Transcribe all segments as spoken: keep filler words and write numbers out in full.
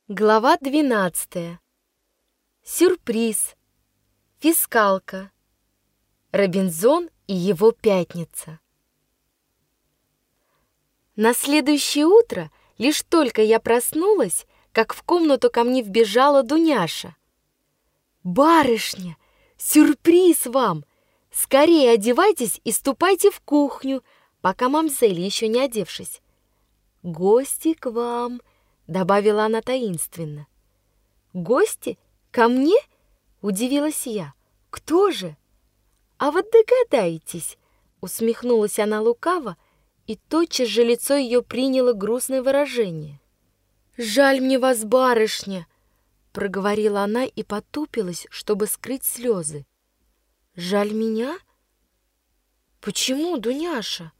Глава двенадцатая. Сюрприз. Фискалка. Робинзон и его пятница. На следующее утро, лишь только я проснулась, как в комнату ко мне вбежала Дуняша. «Барышня, сюрприз вам! Скорее одевайтесь и ступайте в кухню, пока мамзель еще не одевшись. Гости к вам», — добавила она таинственно. «Гости? Ко мне?» — удивилась я. «Кто же?» «А вот догадайтесь», — усмехнулась она лукаво, и тотчас же лицо ее приняло грустное выражение. «Жаль мне вас, барышня», — проговорила она и потупилась, чтобы скрыть слезы. «Жаль меня? Почему, Дуняша?»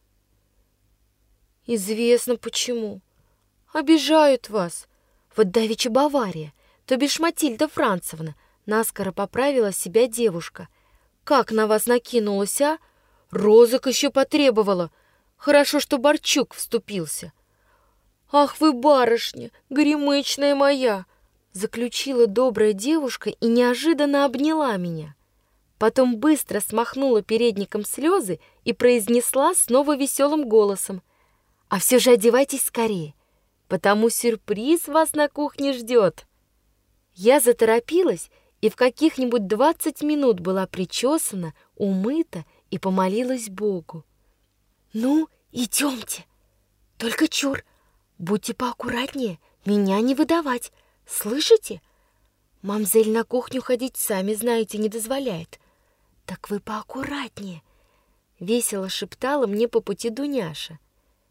«Известно почему. Обижают вас. Вот давеча Бавария, то бишь Матильда Францевна, наскоро поправила себя девушка. Как на вас накинулась, а? Розок еще потребовала. Хорошо, что Борчук вступился. Ах вы, барышня, горемычная моя!» Заключила добрая девушка и неожиданно обняла меня. Потом быстро смахнула передником слезы и произнесла снова веселым голосом: «А все же одевайтесь скорее, потому сюрприз вас на кухне ждет». Я заторопилась и в каких-нибудь двадцать минут была причесана, умыта и помолилась Богу. «Ну, идемте. Только чур, будьте поаккуратнее, меня не выдавать, слышите? Мамзель на кухню ходить, сами знаете, не дозволяет. Так вы поаккуратнее», — весело шептала мне по пути Дуняша.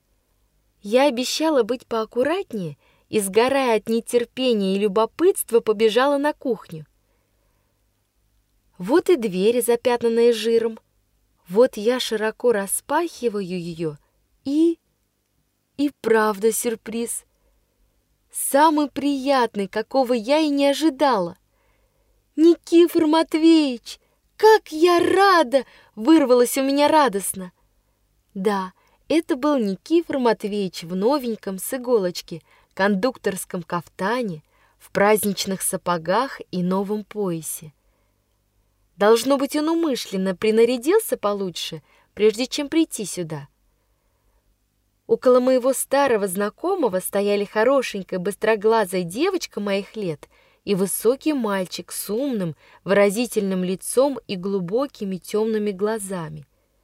Я обещала быть поаккуратнее и, сгорая от нетерпения и любопытства, побежала на кухню. Вот и дверь, запятнанная жиром. Вот я широко распахиваю ее, и... И правда сюрприз. Самый приятный, какого я и не ожидала. «Никифор Матвеич, как я рада!» — вырвалось у меня радостно. Да, это был Никифор Матвеич в новеньком с иголочки, кондукторском кафтане, в праздничных сапогах и новом поясе. Должно быть, он умышленно принарядился получше, прежде чем прийти сюда. Около моего старого знакомого стояли хорошенькая быстроглазая девочка моих лет и высокий мальчик с умным, выразительным лицом и глубокими темными глазами.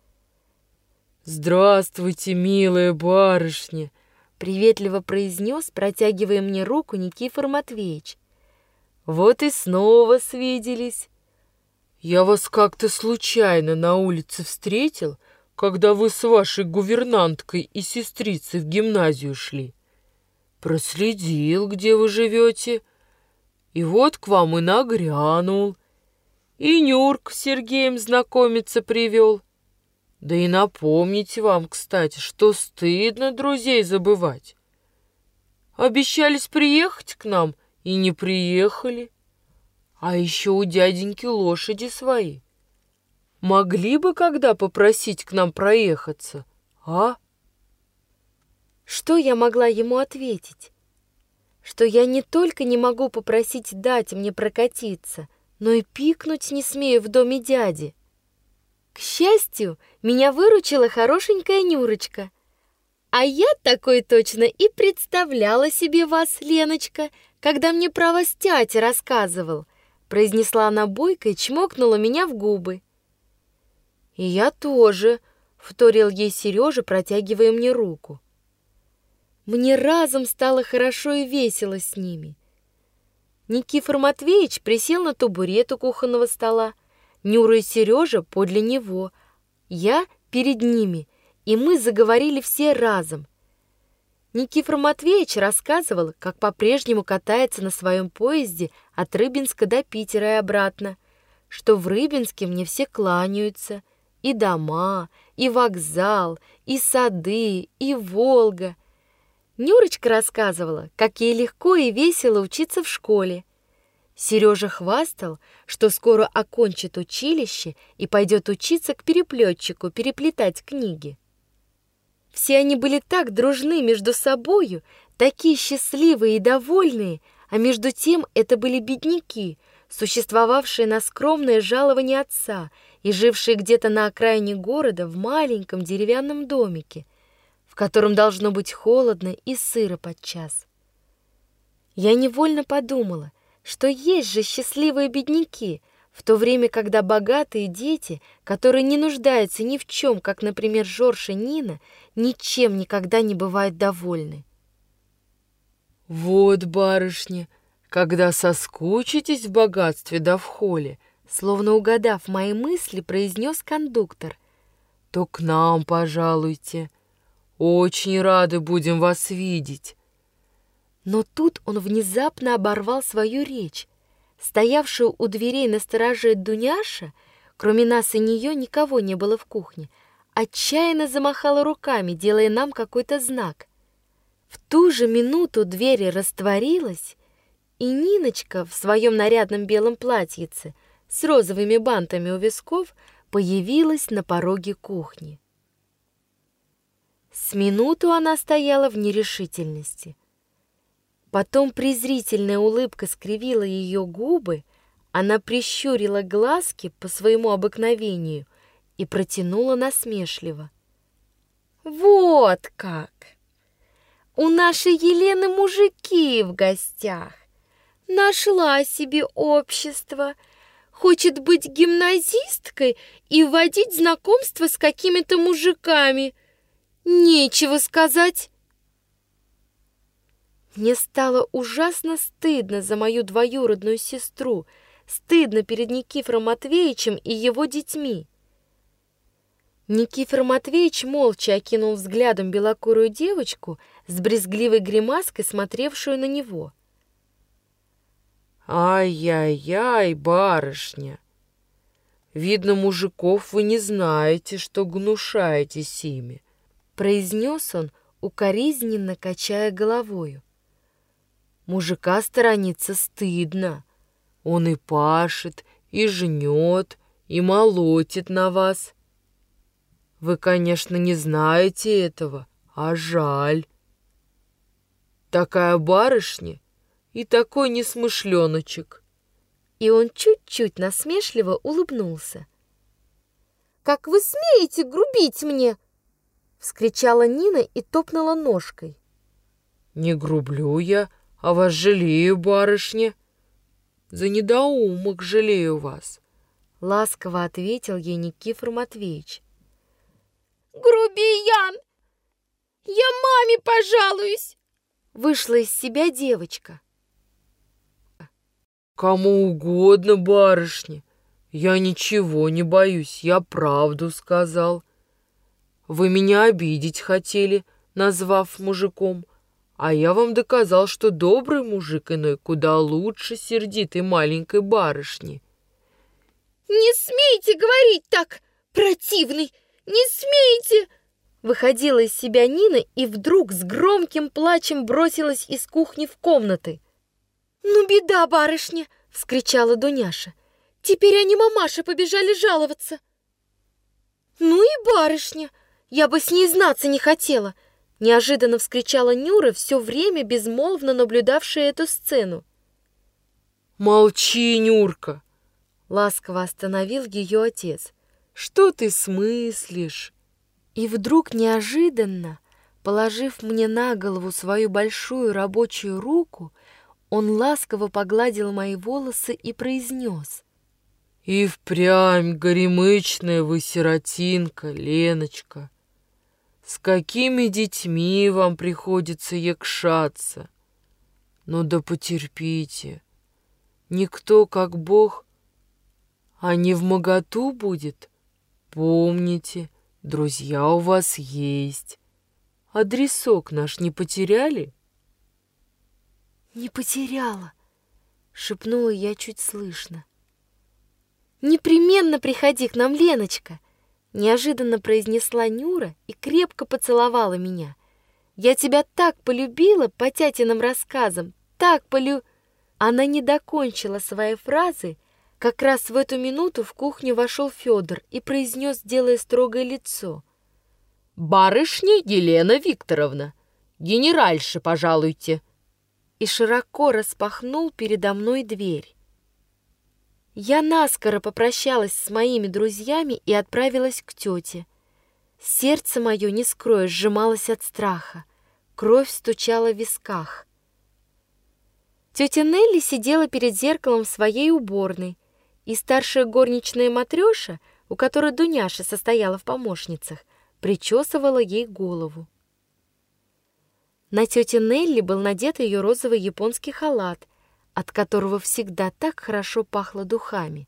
«Здравствуйте, милая барышня!» — приветливо произнес, протягивая мне руку, Никифор Матвеич. «Вот и снова свиделись. Я вас как-то случайно на улице встретил, когда вы с вашей гувернанткой и сестрицей в гимназию шли. Проследил, где вы живете, и вот к вам и нагрянул. И Нюрк с Сергеем знакомиться привел. Да и напомнить вам, кстати, что стыдно друзей забывать. Обещались приехать к нам и не приехали. А еще у дяденьки лошади свои. Могли бы когда попросить к нам проехаться, а?» Что я могла ему ответить? Что я не только не могу попросить дать мне прокатиться, но и пикнуть не смею в доме дяди. К счастью, меня выручила хорошенькая Нюрочка. А я такой точно и представляла себе вас, Леночка, когда мне про вас тятя рассказывал, произнесла она бойко и чмокнула меня в губы. «И я тоже», — вторил ей Сережа, протягивая мне руку. Мне разом стало хорошо и весело с ними. Никифор Матвеич присел на табурет у кухонного стола, Нюра и Сережа подле него, я перед ними, и мы заговорили все разом. Никифор Матвеич рассказывал, как по-прежнему катается на своем поезде от Рыбинска до Питера и обратно, что в Рыбинске мне все кланяются, и дома, и вокзал, и сады, и Волга. Нюрочка рассказывала, как ей легко и весело учиться в школе. Сережа хвастал, что скоро окончит училище и пойдет учиться к переплетчику переплетать книги. Все они были так дружны между собою, такие счастливые и довольные, А между тем это были бедняки, существовавшие на скромное жалование отца и жившие где-то на окраине города в маленьком деревянном домике, в котором должно быть холодно и сыро подчас. Я невольно подумала, что есть же счастливые бедняки, в то время, когда богатые дети, которые не нуждаются ни в чем, как, например, Жорж и Нина, ничем никогда не бывают довольны. «Вот, барышня, когда соскучитесь в богатстве да в холе», словно угадав мои мысли, произнес кондуктор, «то к нам пожалуйте. Очень рады будем вас видеть». Но тут он внезапно оборвал свою речь. Стоявшая у дверей на стороже Дуняша, кроме нас и нее никого не было в кухне, отчаянно замахала руками, делая нам какой-то знак. В ту же минуту дверь растворилась, и Ниночка в своем нарядном белом платьице с розовыми бантами у висков появилась на пороге кухни. С минуту она стояла в нерешительности. Потом презрительная улыбка скривила ее губы, она прищурила глазки по своему обыкновению и протянула насмешливо: «Вот как! У нашей Елены мужики в гостях. Нашла себе общество. Хочет быть гимназисткой и вводить знакомство с какими-то мужиками. Нечего сказать». Мне стало ужасно стыдно за мою двоюродную сестру, стыдно перед Никифором Матвеевичем и его детьми. Никифор Матвеевич молча окинул взглядом белокурую девочку с брезгливой гримаской, смотревшую на него. «Ай-яй-яй, барышня! Видно, мужиков вы не знаете, что гнушаетесь ими», — произнес он, укоризненно качая головою. «Мужика сторониться стыдно. Он и пашет, и жнет, и молотит на вас. Вы, конечно, не знаете этого, а жаль. Такая барышня и такой несмышленочек». И он чуть-чуть насмешливо улыбнулся. «Как вы смеете грубить мне?» — вскричала Нина и топнула ножкой. «Не грублю я, а вас жалею, барышня. За недоумок жалею вас», — ласково ответил ей Никифор Матвеевич. «Грубиян! Я маме пожалуюсь!» Вышла из себя девочка. «Кому угодно, барышня. Я ничего не боюсь, я правду сказал. Вы меня обидеть хотели, назвав мужиком, а я вам доказал, что добрый мужик иной куда лучше сердитой маленькой барышни». «Не смейте говорить так, противный! Не смейте!» Выходила из себя Нина и вдруг с громким плачем бросилась из кухни в комнаты. «Ну, беда, барышня!» — вскричала Дуняша. «Теперь они мамаше побежали жаловаться». «Ну и барышня! Я бы с ней знаться не хотела!» — неожиданно вскричала Нюра, все время безмолвно наблюдавшая эту сцену. «Молчи, Нюрка!» — ласково остановил ее отец. «Что ты смыслишь?» И вдруг неожиданно, положив мне на голову свою большую рабочую руку, он ласково погладил мои волосы и произнес: «И впрямь горемычная вы сиротинка, Леночка. С какими детьми вам приходится якшаться? Ну да потерпите. Никто, как Бог, а не вмоготу будет. Помните, друзья у вас есть. Адресок наш не потеряли?» «Не потеряла», — шепнула я чуть слышно. «Непременно приходи к нам, Леночка», — неожиданно произнесла Нюра и крепко поцеловала меня. «Я тебя так полюбила по тятиным рассказам, так полю...» Она не докончила своей фразы. Как раз в эту минуту в кухню вошел Федор и произнес, делая строгое лицо: «Барышня Елена Викторовна, генеральша, пожалуйте». и широко распахнул передо мной дверь. Я наскоро попрощалась с моими друзьями и отправилась к тете. Сердце мое, не скрою, сжималось от страха. Кровь стучала в висках. Тетя Нелли сидела перед зеркалом в своей уборной, и старшая горничная Матрёша, у которой Дуняша состояла в помощницах, причесывала ей голову. На тете Нелли был надет ее розовый японский халат, от которого всегда так хорошо пахло духами.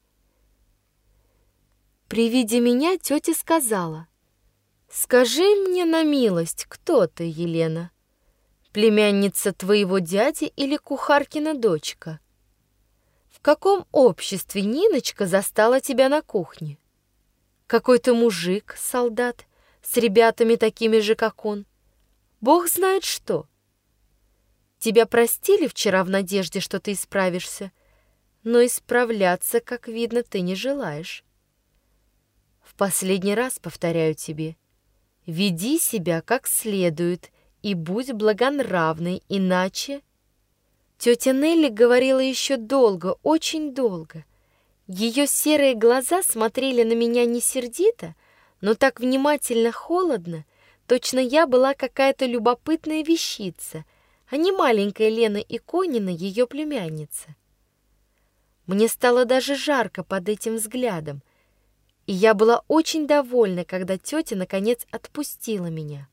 При виде меня тетя сказала: «Скажи мне на милость, кто ты, Елена? Племянница твоего дяди или кухаркина дочка? В каком обществе Ниночка застала тебя на кухне? Какой-то мужик, солдат, с ребятами такими же, как он? Бог знает что. Тебя простили вчера в надежде, что ты исправишься, но исправляться, как видно, ты не желаешь. В последний раз повторяю тебе, веди себя как следует и будь благонравной, иначе...» Тетя Нелли говорила еще долго, очень долго. Ее серые глаза смотрели на меня не сердито, но так внимательно, холодно, точно я была какая-то любопытная вещица, а не маленькая Лена Иконина, ее племянница. Мне стало даже жарко под этим взглядом, и я была очень довольна, когда тетя наконец отпустила меня.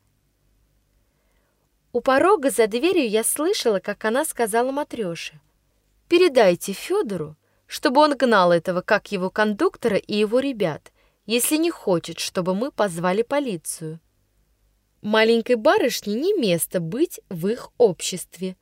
У порога за дверью я слышала, как она сказала Матрёше: «Передайте Федору, чтобы он гнал этого, как его кондуктора и его ребят, если не хочет, чтобы мы позвали полицию. Маленькой барышне не место быть в их обществе».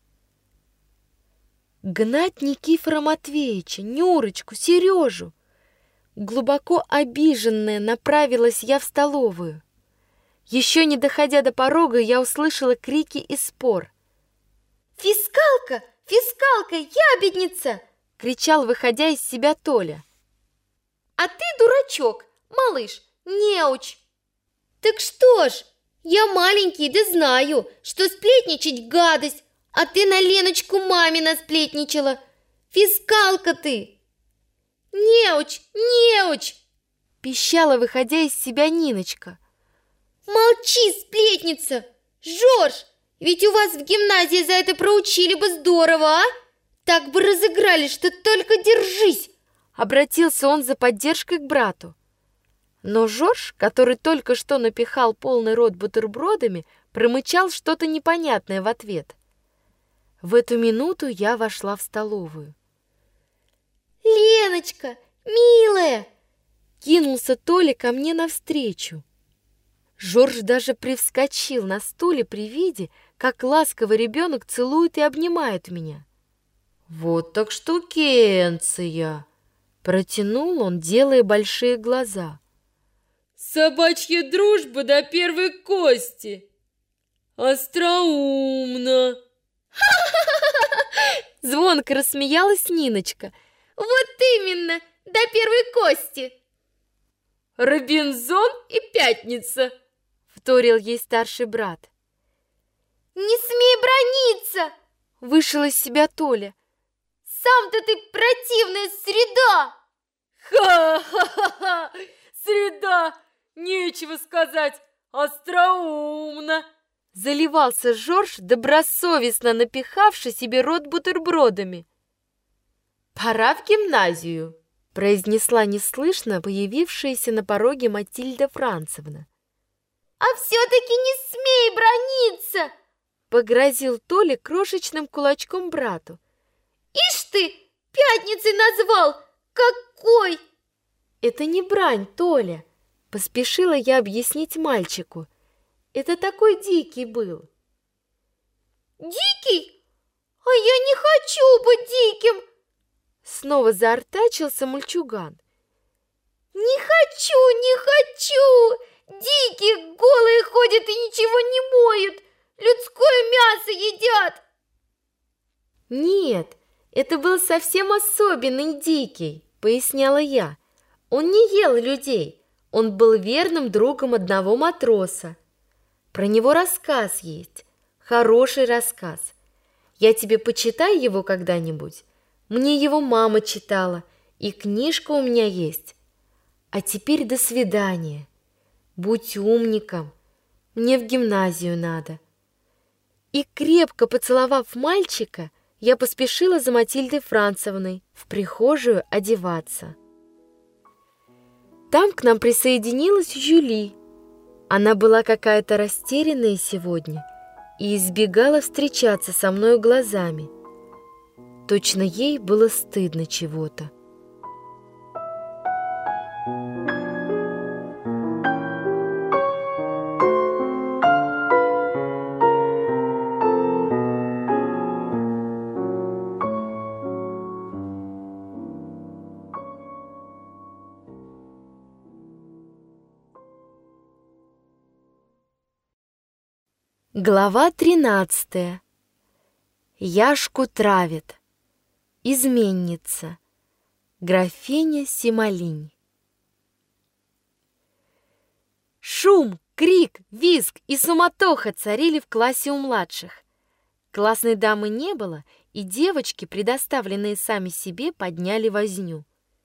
Гнать Никифора Матвеевича, Нюрочку, Сережу. Глубоко обиженная направилась я в столовую. Еще не доходя до порога, я услышала крики и спор. «Фискалка! Фискалка! Ябедница!» — кричал, выходя из себя, Толя. «А ты дурачок, малыш, неуч!» «Так что ж, я маленький, да знаю, что сплетничать гадость, а ты на Леночку маме насплетничала. Фискалка ты!» «Неуч, неуч!» — пищала, выходя из себя, Ниночка. «Молчи, сплетница! Жорж, ведь у вас в гимназии за это проучили бы здорово, а? Так бы разыграли, что только держись!» Обратился он за поддержкой к брату. Но Жорж, который только что напихал полный рот бутербродами, промычал что-то непонятное в ответ. В эту минуту я вошла в столовую. «Леночка, милая!» Кинулся Толя ко мне навстречу. Жорж даже привскочил на стуле при виде, как ласковый ребенок целует и обнимает меня. «Вот так штукенция!» — протянул он, делая большие глаза. «Собачья дружба до первой кости! Остроумно!» Звонко рассмеялась Ниночка. «Вот именно, до первой кости!» «Робинзон и Пятница!» — вторил ей старший брат. «Не смей браниться!» — вышел из себя Толя. «Сам-то ты противная среда!» «Ха-ха-ха! Среда! Нечего сказать! Остроумно!» Заливался Жорж, добросовестно напихавший себе рот бутербродами. «Пора в гимназию!» — произнесла неслышно появившаяся на пороге Матильда Францевна. «А все-таки не смей браниться!» — погрозил Толя крошечным кулачком брату. «Ишь ты, Пятницей назвал! Какой!» «Это не брань, Толя!» — поспешила я объяснить мальчику. «Это такой дикий был!» «Дикий? А я не хочу быть диким!» Снова заортачился мальчуган. «Не хочу, не хочу! Дикие голые ходят и ничего не моют! Людское мясо едят!» «Нет, это был совсем особенный дикий», — поясняла я. «Он не ел людей, он был верным другом одного матроса. Про него рассказ есть, хороший рассказ. Я тебе почитаю его когда-нибудь. Мне его мама читала, и книжка у меня есть. А теперь до свидания. Будь умником, мне в гимназию надо». И крепко поцеловав мальчика, я поспешила за Матильдой Францевной в прихожую одеваться. Там к нам присоединилась Жюли. Она была какая-то растерянная сегодня и избегала встречаться со мною глазами. Точно ей было стыдно чего-то. Глава тринадцатая. Яшку травит. Изменница. Графиня Симолинь. Шум, крик, визг и суматоха царили в классе у младших. Классной дамы не было, и девочки, предоставленные сами себе, подняли возню.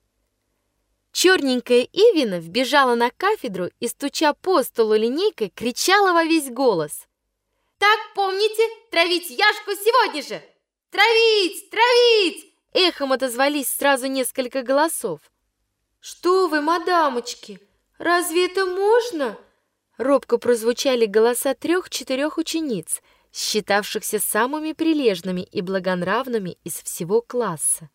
Черненькая Ивина вбежала на кафедру и, стуча по столу линейкой, кричала во весь голос: «Так помните, травить Яшку сегодня же! Травить! Травить!» Эхом отозвались сразу несколько голосов. «Что вы, мадамочки, разве это можно?» Робко прозвучали голоса трех-четырех учениц, считавшихся самыми прилежными и благонравными из всего класса.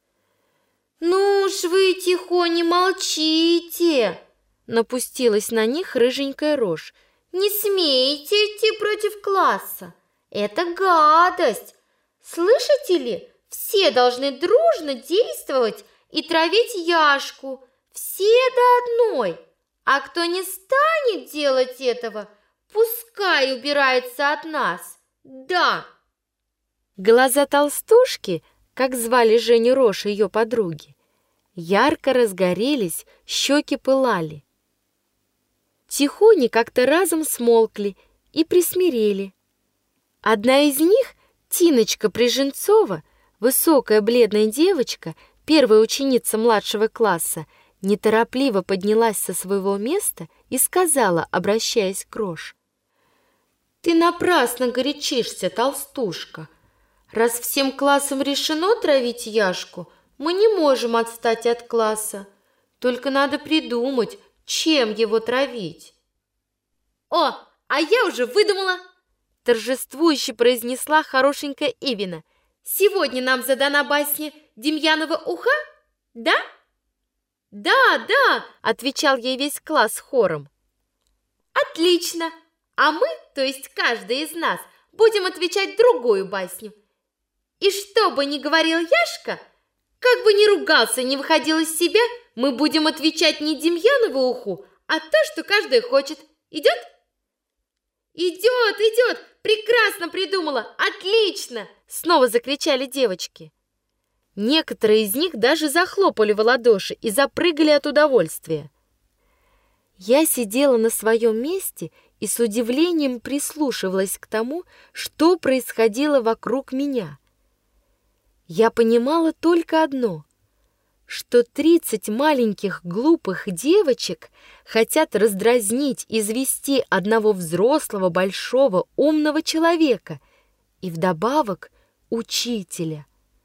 «Ну уж вы тихоне молчите!» Напустилась на них рыженькая рожь. «Не смейте идти против класса! Это гадость! Слышите ли, все должны дружно действовать и травить Яшку, все до одной! А кто не станет делать этого, пускай убирается от нас! Да!» Глаза толстушки, как звали Женю Рожь, ее подруги, ярко разгорелись, щеки пылали. Тихони как-то разом смолкли и присмирели. Одна из них, Тиночка Приженцова, высокая бледная девочка, первая ученица младшего класса, неторопливо поднялась со своего места и сказала, обращаясь к Рожь: «Ты напрасно горячишься, толстушка. Раз всем классом решено травить Яшку, мы не можем отстать от класса. Только надо придумать, чем его травить». «О, а я уже выдумала!» Торжествующе произнесла хорошенькая Ивина. «Сегодня нам задана басня Демьянова уха, да?» «Да, да!» – отвечал ей весь класс хором. «Отлично! А мы, то есть каждый из нас, будем отвечать другую басню. И что бы ни говорил Яшка, как бы ни ругался, не выходил из себя, мы будем отвечать не Демьянову уху, а то, что каждый хочет. Идет?» «Идет, идет! Прекрасно придумала! Отлично!» Снова закричали девочки. Некоторые из них даже захлопали в ладоши и запрыгали от удовольствия. Я сидела на своем месте и с удивлением прислушивалась к тому, что происходило вокруг меня. Я понимала только одно, что тридцать маленьких глупых девочек хотят раздразнить, извести одного взрослого, большого, умного человека и вдобавок учителя.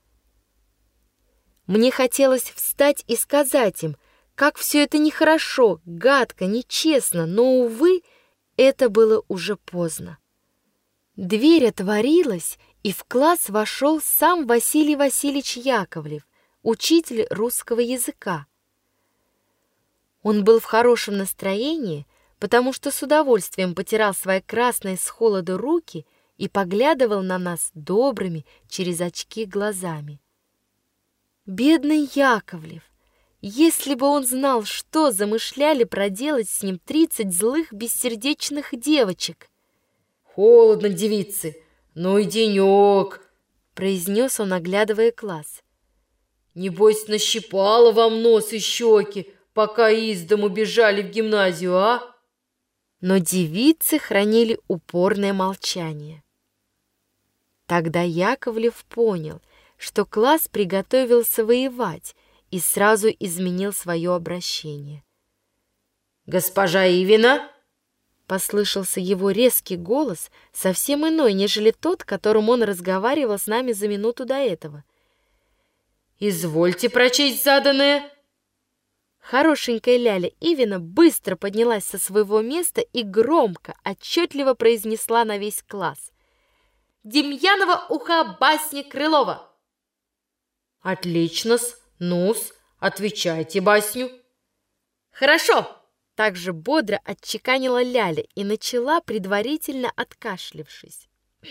Мне хотелось встать и сказать им, как все это нехорошо, гадко, нечестно, но, увы, это было уже поздно. Дверь отворилась, и в класс вошел сам Василий Васильевич Яковлев, учитель русского языка. Он был в хорошем настроении, потому что с удовольствием потирал свои красные с холода руки и поглядывал на нас добрыми через очки глазами. Бедный Яковлев! Если бы он знал, что замышляли проделать с ним тридцать злых бессердечных девочек. «Холодно, девицы, ну и денек!» произнес он, оглядывая класс. «Небось, нащипало вам нос и щеки, пока из дому бежали в гимназию, а?» Но девицы хранили упорное молчание. Тогда Яковлев понял, что класс приготовился воевать, и сразу изменил свое обращение. «Госпожа Ивина!» Послышался его резкий голос, совсем иной, нежели тот, которым он разговаривал с нами за минуту до этого. «Извольте прочесть заданное!» Хорошенькая Ляля Ивина быстро поднялась со своего места и громко, отчетливо произнесла на весь класс: «Демьянова уха басни Крылова!» «Отлично-с! Ну-с, отвечайте басню!» «Хорошо!» Также бодро отчеканила Ляля и начала, предварительно откашлившись.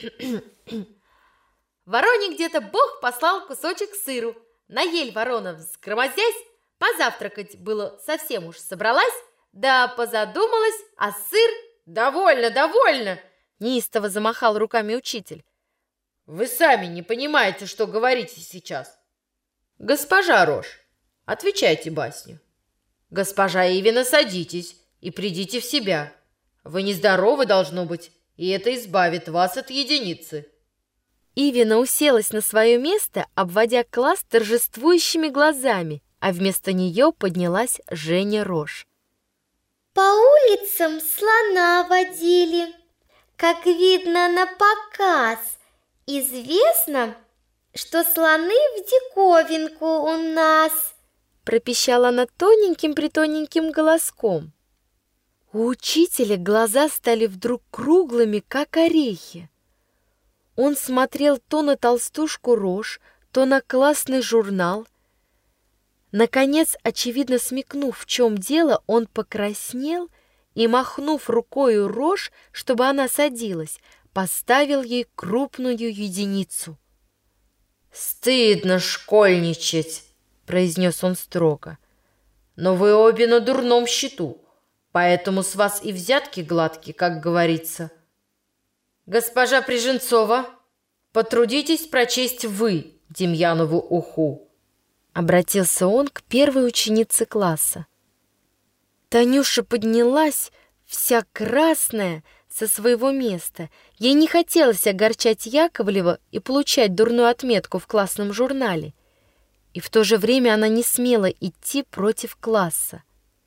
Вороне где-то Бог послал кусочек сыру. На ель ворона взгромоздясь, позавтракать было совсем уж собралась, да позадумалась, а сыр... «Довольно, довольно!» Неистово замахал руками учитель. «Вы сами не понимаете, что говорите сейчас. Госпожа Рожь, отвечайте басню. Госпожа Ивина, садитесь и придите в себя. Вы нездоровы, должно быть, и это избавит вас от единицы». Ивина уселась на свое место, обводя класс торжествующими глазами, а вместо нее поднялась Женя Рожь. По улицам слона водили, как видно на показ. Известно, что слоны в диковинку у нас. Пропищала она тоненьким-притоненьким голоском. У учителя глаза стали вдруг круглыми, как орехи. Он смотрел то на толстушку Рожь, то на классный журнал. Наконец, очевидно смекнув, в чем дело, он покраснел и, махнув рукою Рожь, чтобы она садилась, поставил ей крупную единицу. «Стыдно школьничать», — произнес он строго. «Но вы обе на дурном счету, поэтому с вас и взятки гладкие, как говорится. Госпожа Приженцова, потрудитесь прочесть вы Демьянову уху». Обратился он к первой ученице класса. Танюша поднялась, вся красная, со своего места. Ей не хотелось огорчать Яковлева и получать дурную отметку в классном журнале. И в то же время она не смела идти против класса.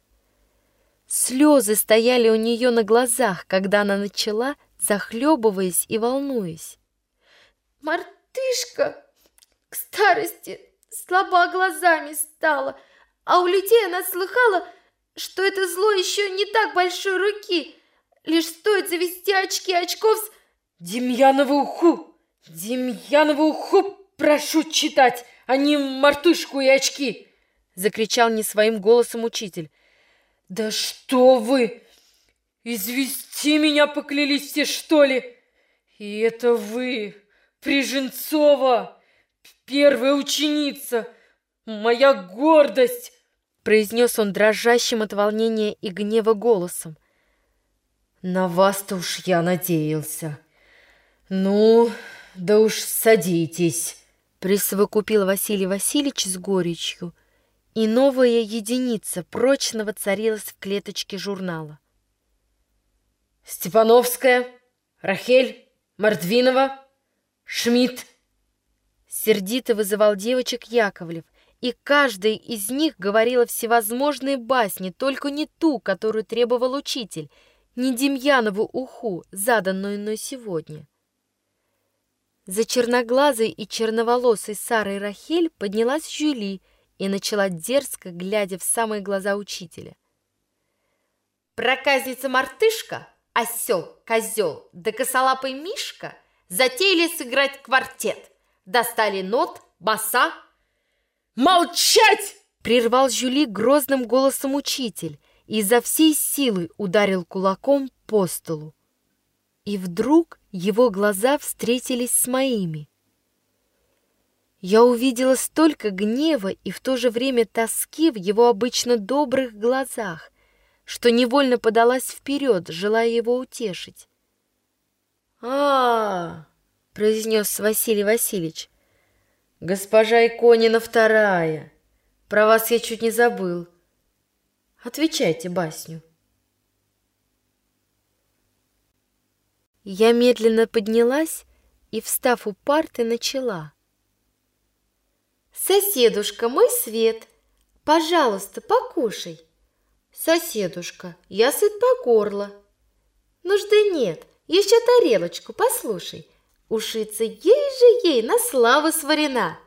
Слезы стояли у нее на глазах, когда она начала, захлебываясь и волнуясь. «Мартышка к старости слаба глазами стала, а у людей она слыхала, что это зло еще не так большой руки. Лишь стоит завести очки очков с...» «Демьянову уху! Демьянову уху прошу читать, а не мартышку и очки!» Закричал не своим голосом учитель. «Да что вы! Извести меня поклялись все, что ли? И это вы, Приженцова, первая ученица, моя гордость!» Произнес он дрожащим от волнения и гнева голосом. «На вас-то уж я надеялся. Ну, да уж садитесь», — присовокупил Василий Васильевич с горечью, и новая единица прочно воцарилась в клеточке журнала. «Степановская, Рахель, Мордвинова, Шмидт», — сердито вызывал девочек Яковлев, и каждая из них говорила всевозможные басни, только не ту, которую требовал учитель, не Демьянову уху, заданную мной сегодня. За черноглазой и черноволосой Сарой Рахель поднялась Жюли и начала дерзко, глядя в самые глаза учителя. Проказница-мартышка, осел, козел да косолапый Мишка затеяли сыграть квартет. Достали нот, баса. «Молчать!» — прервал Жюли грозным голосом учитель и изо всей силы ударил кулаком по столу. И вдруг его глаза встретились с моими. Я увидела столько гнева и в то же время тоски в его обычно добрых глазах, что невольно подалась вперед, желая его утешить. «А-а-а!» — произнес Василий Васильевич. «Госпожа Иконина вторая. Про вас я чуть не забыл. Отвечайте басню». Я медленно поднялась и, встав у парты, начала. «Соседушка, мой свет, пожалуйста, покушай». «Соседушка, я сыт по горло». «Нужды нет, еще тарелочку, послушай. Ушица ей же ей на славу сварена».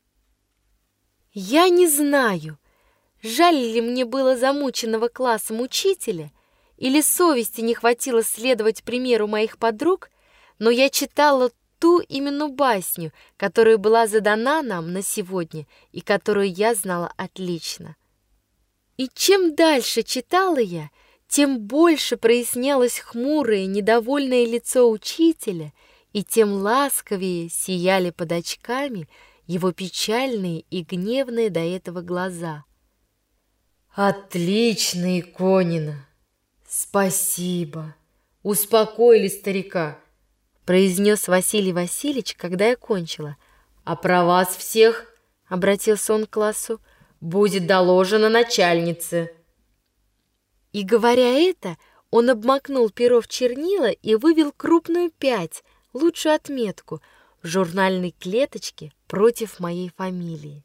Я не знаю, жаль ли мне было замученного классом учителя, или совести не хватило следовать примеру моих подруг, но я читала ту именно басню, которая была задана нам на сегодня и которую я знала отлично. И чем дальше читала я, тем больше прояснялось хмурое, недовольное лицо учителя, и тем ласковее сияли под очками его печальные и гневные до этого глаза. Отлично, Иконина! Спасибо! Успокоили старика, произнес Василий Васильевич, когда я кончила. А про вас всех, обратился он к классу, будет доложено начальнице. И говоря это, он обмакнул перо в чернила и вывел крупную пять, лучшую отметку, в журнальной клеточке против моей фамилии.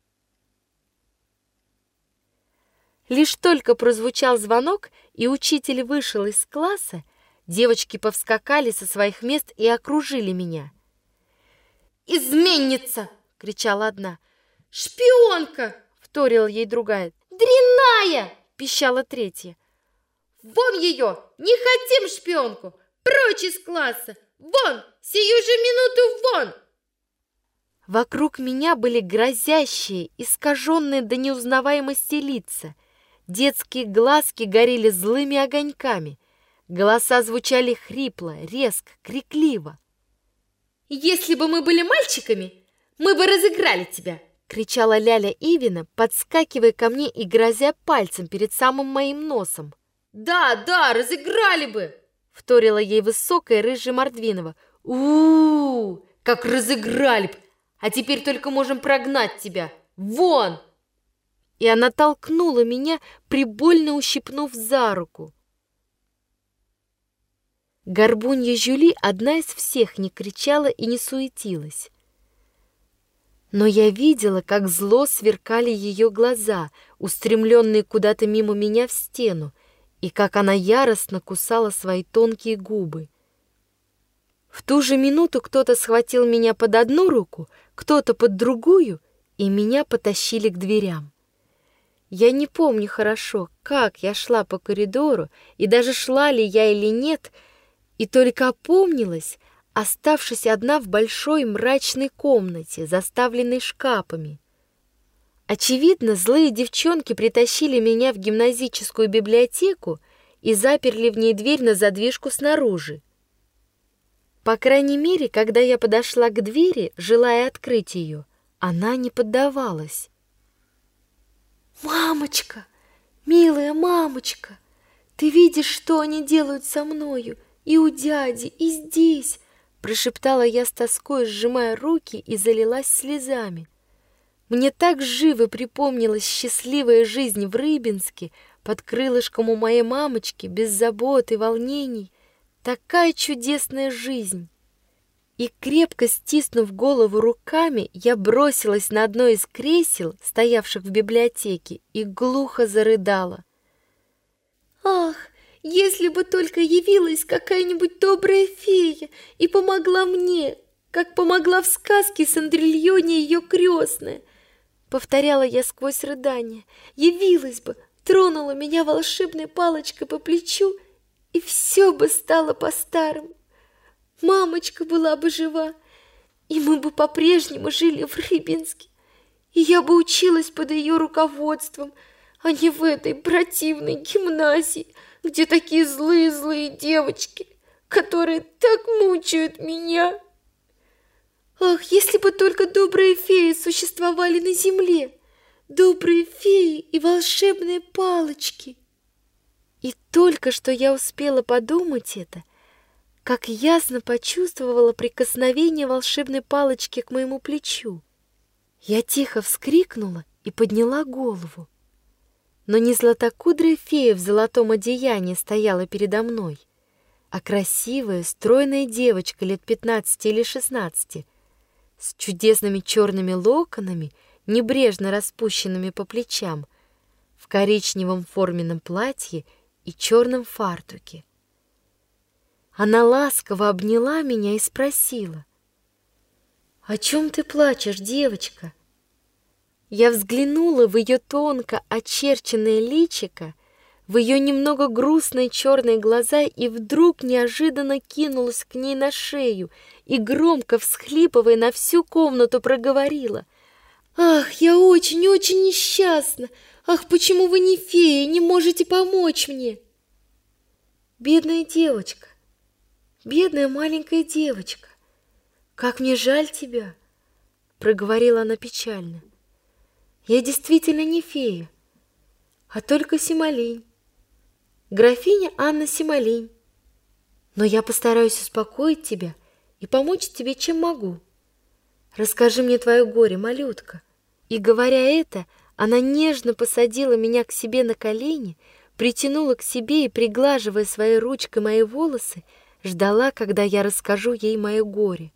Лишь только прозвучал звонок, и учитель вышел из класса, девочки повскакали со своих мест и окружили меня. «Изменница!» — кричала одна. «Шпионка!» — вторила ей другая. «Дрянная!» — пищала третья. «Вон ее! Не хотим шпионку! Прочь из класса! Вон! Сию же минуту вон!» Вокруг меня были грозящие, искаженные до неузнаваемости лица. Детские глазки горели злыми огоньками. Голоса звучали хрипло, резко, крикливо. «Если бы мы были мальчиками, мы бы разыграли тебя!» — кричала Ляля Ивина, подскакивая ко мне и грозя пальцем перед самым моим носом. «Да, да, разыграли бы!» — вторила ей высокая рыжая Мордвинова. «У-у-у! Как разыграли б! А теперь только можем прогнать тебя! Вон!» И она толкнула меня, прибольно ущипнув за руку. Горбунья Жюли одна из всех не кричала и не суетилась. Но я видела, как зло сверкали ее глаза, устремленные куда-то мимо меня в стену, и как она яростно кусала свои тонкие губы. В ту же минуту кто-то схватил меня под одну руку, кто-то под другую, и меня потащили к дверям. Я не помню хорошо, как я шла по коридору, и даже шла ли я или нет, и только опомнилась, оставшись одна в большой мрачной комнате, заставленной шкафами. Очевидно, злые девчонки притащили меня в гимназическую библиотеку и заперли в ней дверь на задвижку снаружи. По крайней мере, когда я подошла к двери, желая открыть ее, она не поддавалась. «Мамочка, милая мамочка, ты видишь, что они делают со мною, и у дяди, и здесь!» Прошептала я с тоской, сжимая руки, и залилась слезами. Мне так живо припомнилась счастливая жизнь в Рыбинске, под крылышком у моей мамочки, без забот и волнений. Такая чудесная жизнь! И, крепко стиснув голову руками, я бросилась на одно из кресел, стоявших в библиотеке, и глухо зарыдала. «Ах, если бы только явилась какая-нибудь добрая фея и помогла мне, как помогла в сказке Сандрильоне ее крестная!» Повторяла я сквозь рыдания. «Явилась бы, тронула меня волшебной палочкой по плечу, и все бы стало по-старому. Мамочка была бы жива, и мы бы по-прежнему жили в Рыбинске, и я бы училась под ее руководством, а не в этой противной гимназии, где такие злые-злые девочки, которые так мучают меня. Ах, если бы только добрые феи существовали на земле, добрые феи и волшебные палочки!» И только что я успела подумать это, как ясно почувствовала прикосновение волшебной палочки к моему плечу. Я тихо вскрикнула и подняла голову. Но не златокудрая фея в золотом одеянии стояла передо мной. а красивая, стройная девочка лет пятнадцати или шестнадцати, с чудесными черными локонами, небрежно распущенными по плечам, в коричневом форменном платье и черном фартуке. Она ласково обняла меня и спросила: «О чем ты плачешь, девочка?» Я взглянула в ее тонко очерченное личико, в ее немного грустные черные глаза и вдруг неожиданно кинулась к ней на шею и, громко всхлипывая, на всю комнату проговорила: «Ах, я очень-очень несчастна! Ах, почему вы не фея, не можете помочь мне?» «Бедная девочка, бедная маленькая девочка, как мне жаль тебя!» — проговорила она печально. «Я действительно не фея, а только Симолинь, графиня Анна Симолинь. Но я постараюсь успокоить тебя и помочь тебе, чем могу. Расскажи мне твое горе, малютка». И, говоря это, она нежно посадила меня к себе на колени, притянула к себе и, приглаживая своей ручкой мои волосы, ждала, когда я расскажу ей мое горе.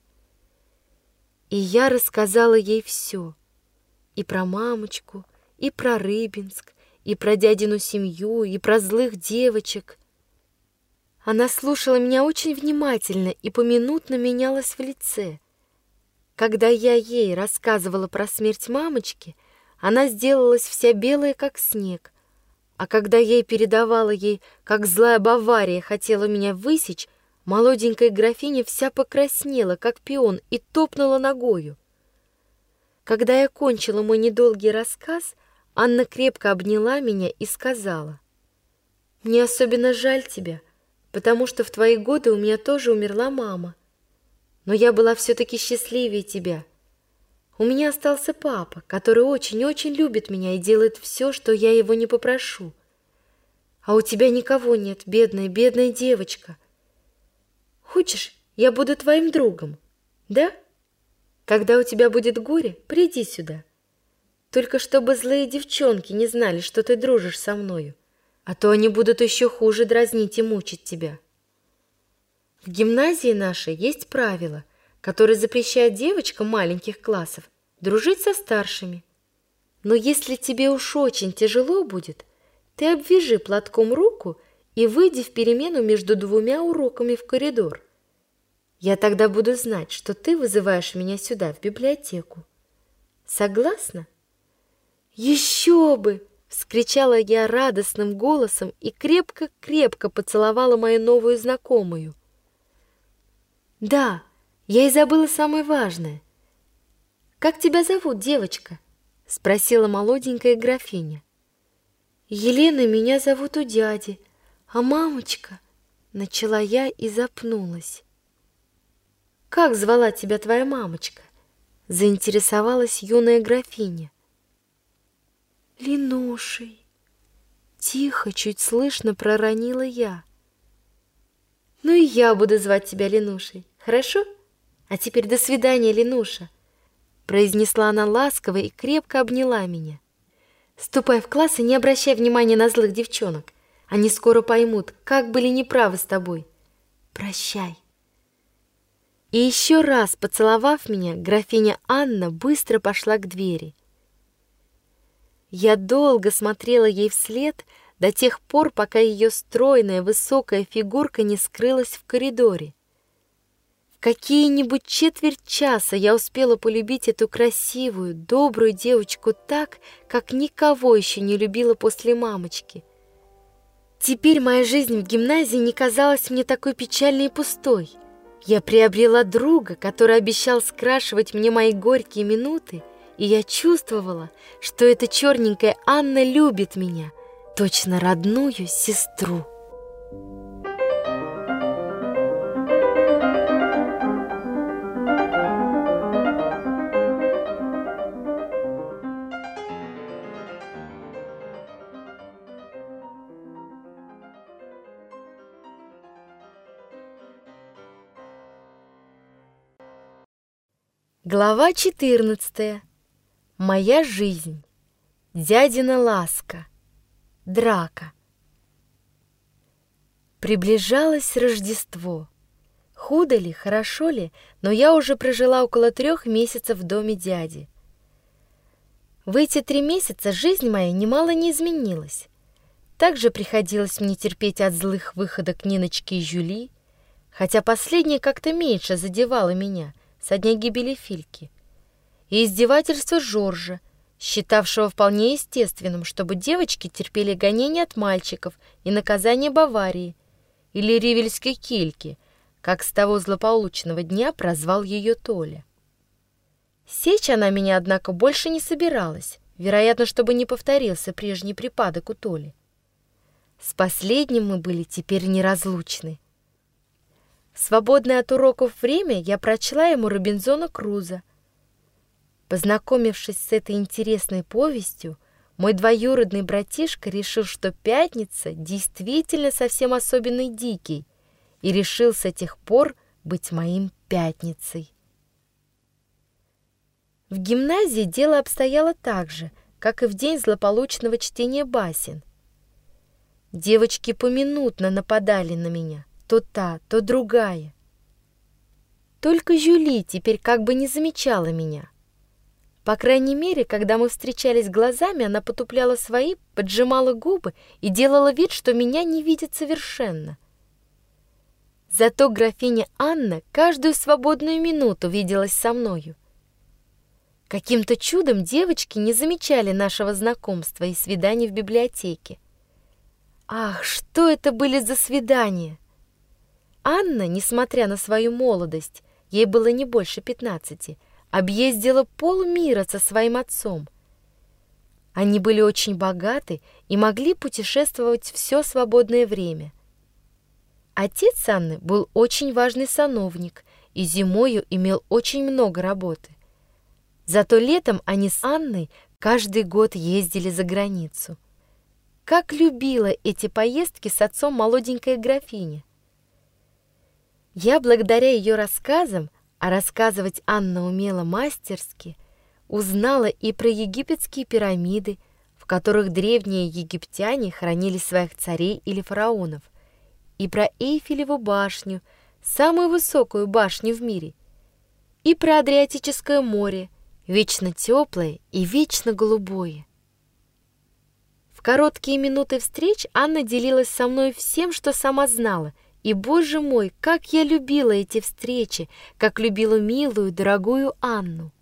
И я рассказала ей все. И про мамочку, и про Рыбинск, и про дядину семью, и про злых девочек. Она слушала меня очень внимательно и поминутно менялась в лице. Когда я ей рассказывала про смерть мамочки, она сделалась вся белая, как снег, а когда я ей передавала ей, как злая Бавария хотела меня высечь, молоденькая графиня вся покраснела, как пион, и топнула ногою. Когда я кончила мой недолгий рассказ, Анна крепко обняла меня и сказала: «Мне особенно жаль тебя, потому что в твои годы у меня тоже умерла мама. Но я была все-таки счастливее тебя. У меня остался папа, который очень-очень любит меня и делает все, что я его не попрошу. А у тебя никого нет, бедная, бедная девочка. Хочешь, я буду твоим другом, да? Когда у тебя будет горе, приди сюда. Только чтобы злые девчонки не знали, что ты дружишь со мною, а то они будут еще хуже дразнить и мучить тебя. В гимназии нашей есть правило, которое запрещает девочкам маленьких классов дружить со старшими. Но если тебе уж очень тяжело будет, ты обвяжи платком руку и выйди в перемену между двумя уроками в коридор. Я тогда буду знать, что ты вызываешь меня сюда, в библиотеку. Согласна?» «Еще бы!» — вскричала я радостным голосом и крепко-крепко поцеловала мою новую знакомую. «Да, я и забыла самое важное. Как тебя зовут, девочка?» — спросила молоденькая графиня. «Елена меня зовут у дяди, а мамочка...» — начала я и запнулась. «Как звала тебя твоя мамочка?» — заинтересовалась юная графиня. «Ленушей», — тихо, чуть слышно проронила я. «Ну и я буду звать тебя Ленушей, хорошо? А теперь до свидания, Ленуша», — произнесла она ласково и крепко обняла меня. «Ступай в класс и не обращай внимания на злых девчонок. Они скоро поймут, как были неправы с тобой. Прощай». И еще раз поцеловав меня, графиня Анна быстро пошла к двери. Я долго смотрела ей вслед до тех пор, пока ее стройная высокая фигурка не скрылась в коридоре. В какие-нибудь четверть часа я успела полюбить эту красивую, добрую девочку так, как никого еще не любила после мамочки. Теперь моя жизнь в гимназии не казалась мне такой печальной и пустой. Я приобрела друга, который обещал скрашивать мне мои горькие минуты, и я чувствовала, что эта черненькая Анна любит меня, точно родную сестру. Глава четырнадцатая. Моя жизнь. Дядина ласка. Драка. Приближалось Рождество. Худо ли, хорошо ли, но я уже прожила около трех месяцев в доме дяди. В эти три месяца жизнь моя немало не изменилась. Также приходилось мне терпеть от злых выходок Ниночки и Жюли, хотя последняя как-то меньше задевала меня со дня гибели Фильки, и издевательства Жоржа, считавшего вполне естественным, чтобы девочки терпели гонения от мальчиков и наказание Баварии, или Ривельской кильки, как с того злополучного дня прозвал ее Толя. Сечь она меня, однако, больше не собиралась, вероятно, чтобы не повторился прежний припадок у Толи. С последним мы были теперь неразлучны. В свободное от уроков время я прочла ему Робинзона Круза. Познакомившись с этой интересной повестью, мой двоюродный братишка решил, что пятница действительно совсем особенный дикий, и решил с этих пор быть моим пятницей. В гимназии дело обстояло так же, как и в день злополучного чтения басен. Девочки поминутно нападали на меня, то та, то другая. Только Жюли теперь как бы не замечала меня. По крайней мере, когда мы встречались глазами, она потупляла свои, поджимала губы и делала вид, что меня не видит совершенно. Зато графиня Анна каждую свободную минуту виделась со мною. Каким-то чудом девочки не замечали нашего знакомства и свиданий в библиотеке. Ах, что это были за свидания! Анна, несмотря на свою молодость, ей было не больше пятнадцати, объездила полмира со своим отцом. Они были очень богаты и могли путешествовать все свободное время. Отец Анны был очень важный сановник и зимою имел очень много работы. Зато летом они с Анной каждый год ездили за границу. Как любила эти поездки с отцом молоденькая графиня. Я, благодаря ее рассказам, а рассказывать Анна умела мастерски, узнала и про египетские пирамиды, в которых древние египтяне хранили своих царей или фараонов, и про Эйфелеву башню, самую высокую башню в мире, и про Адриатическое море, вечно теплое и вечно голубое. В короткие минуты встреч Анна делилась со мной всем, что сама знала, и, боже мой, как я любила эти встречи, как любила милую, дорогую Анну.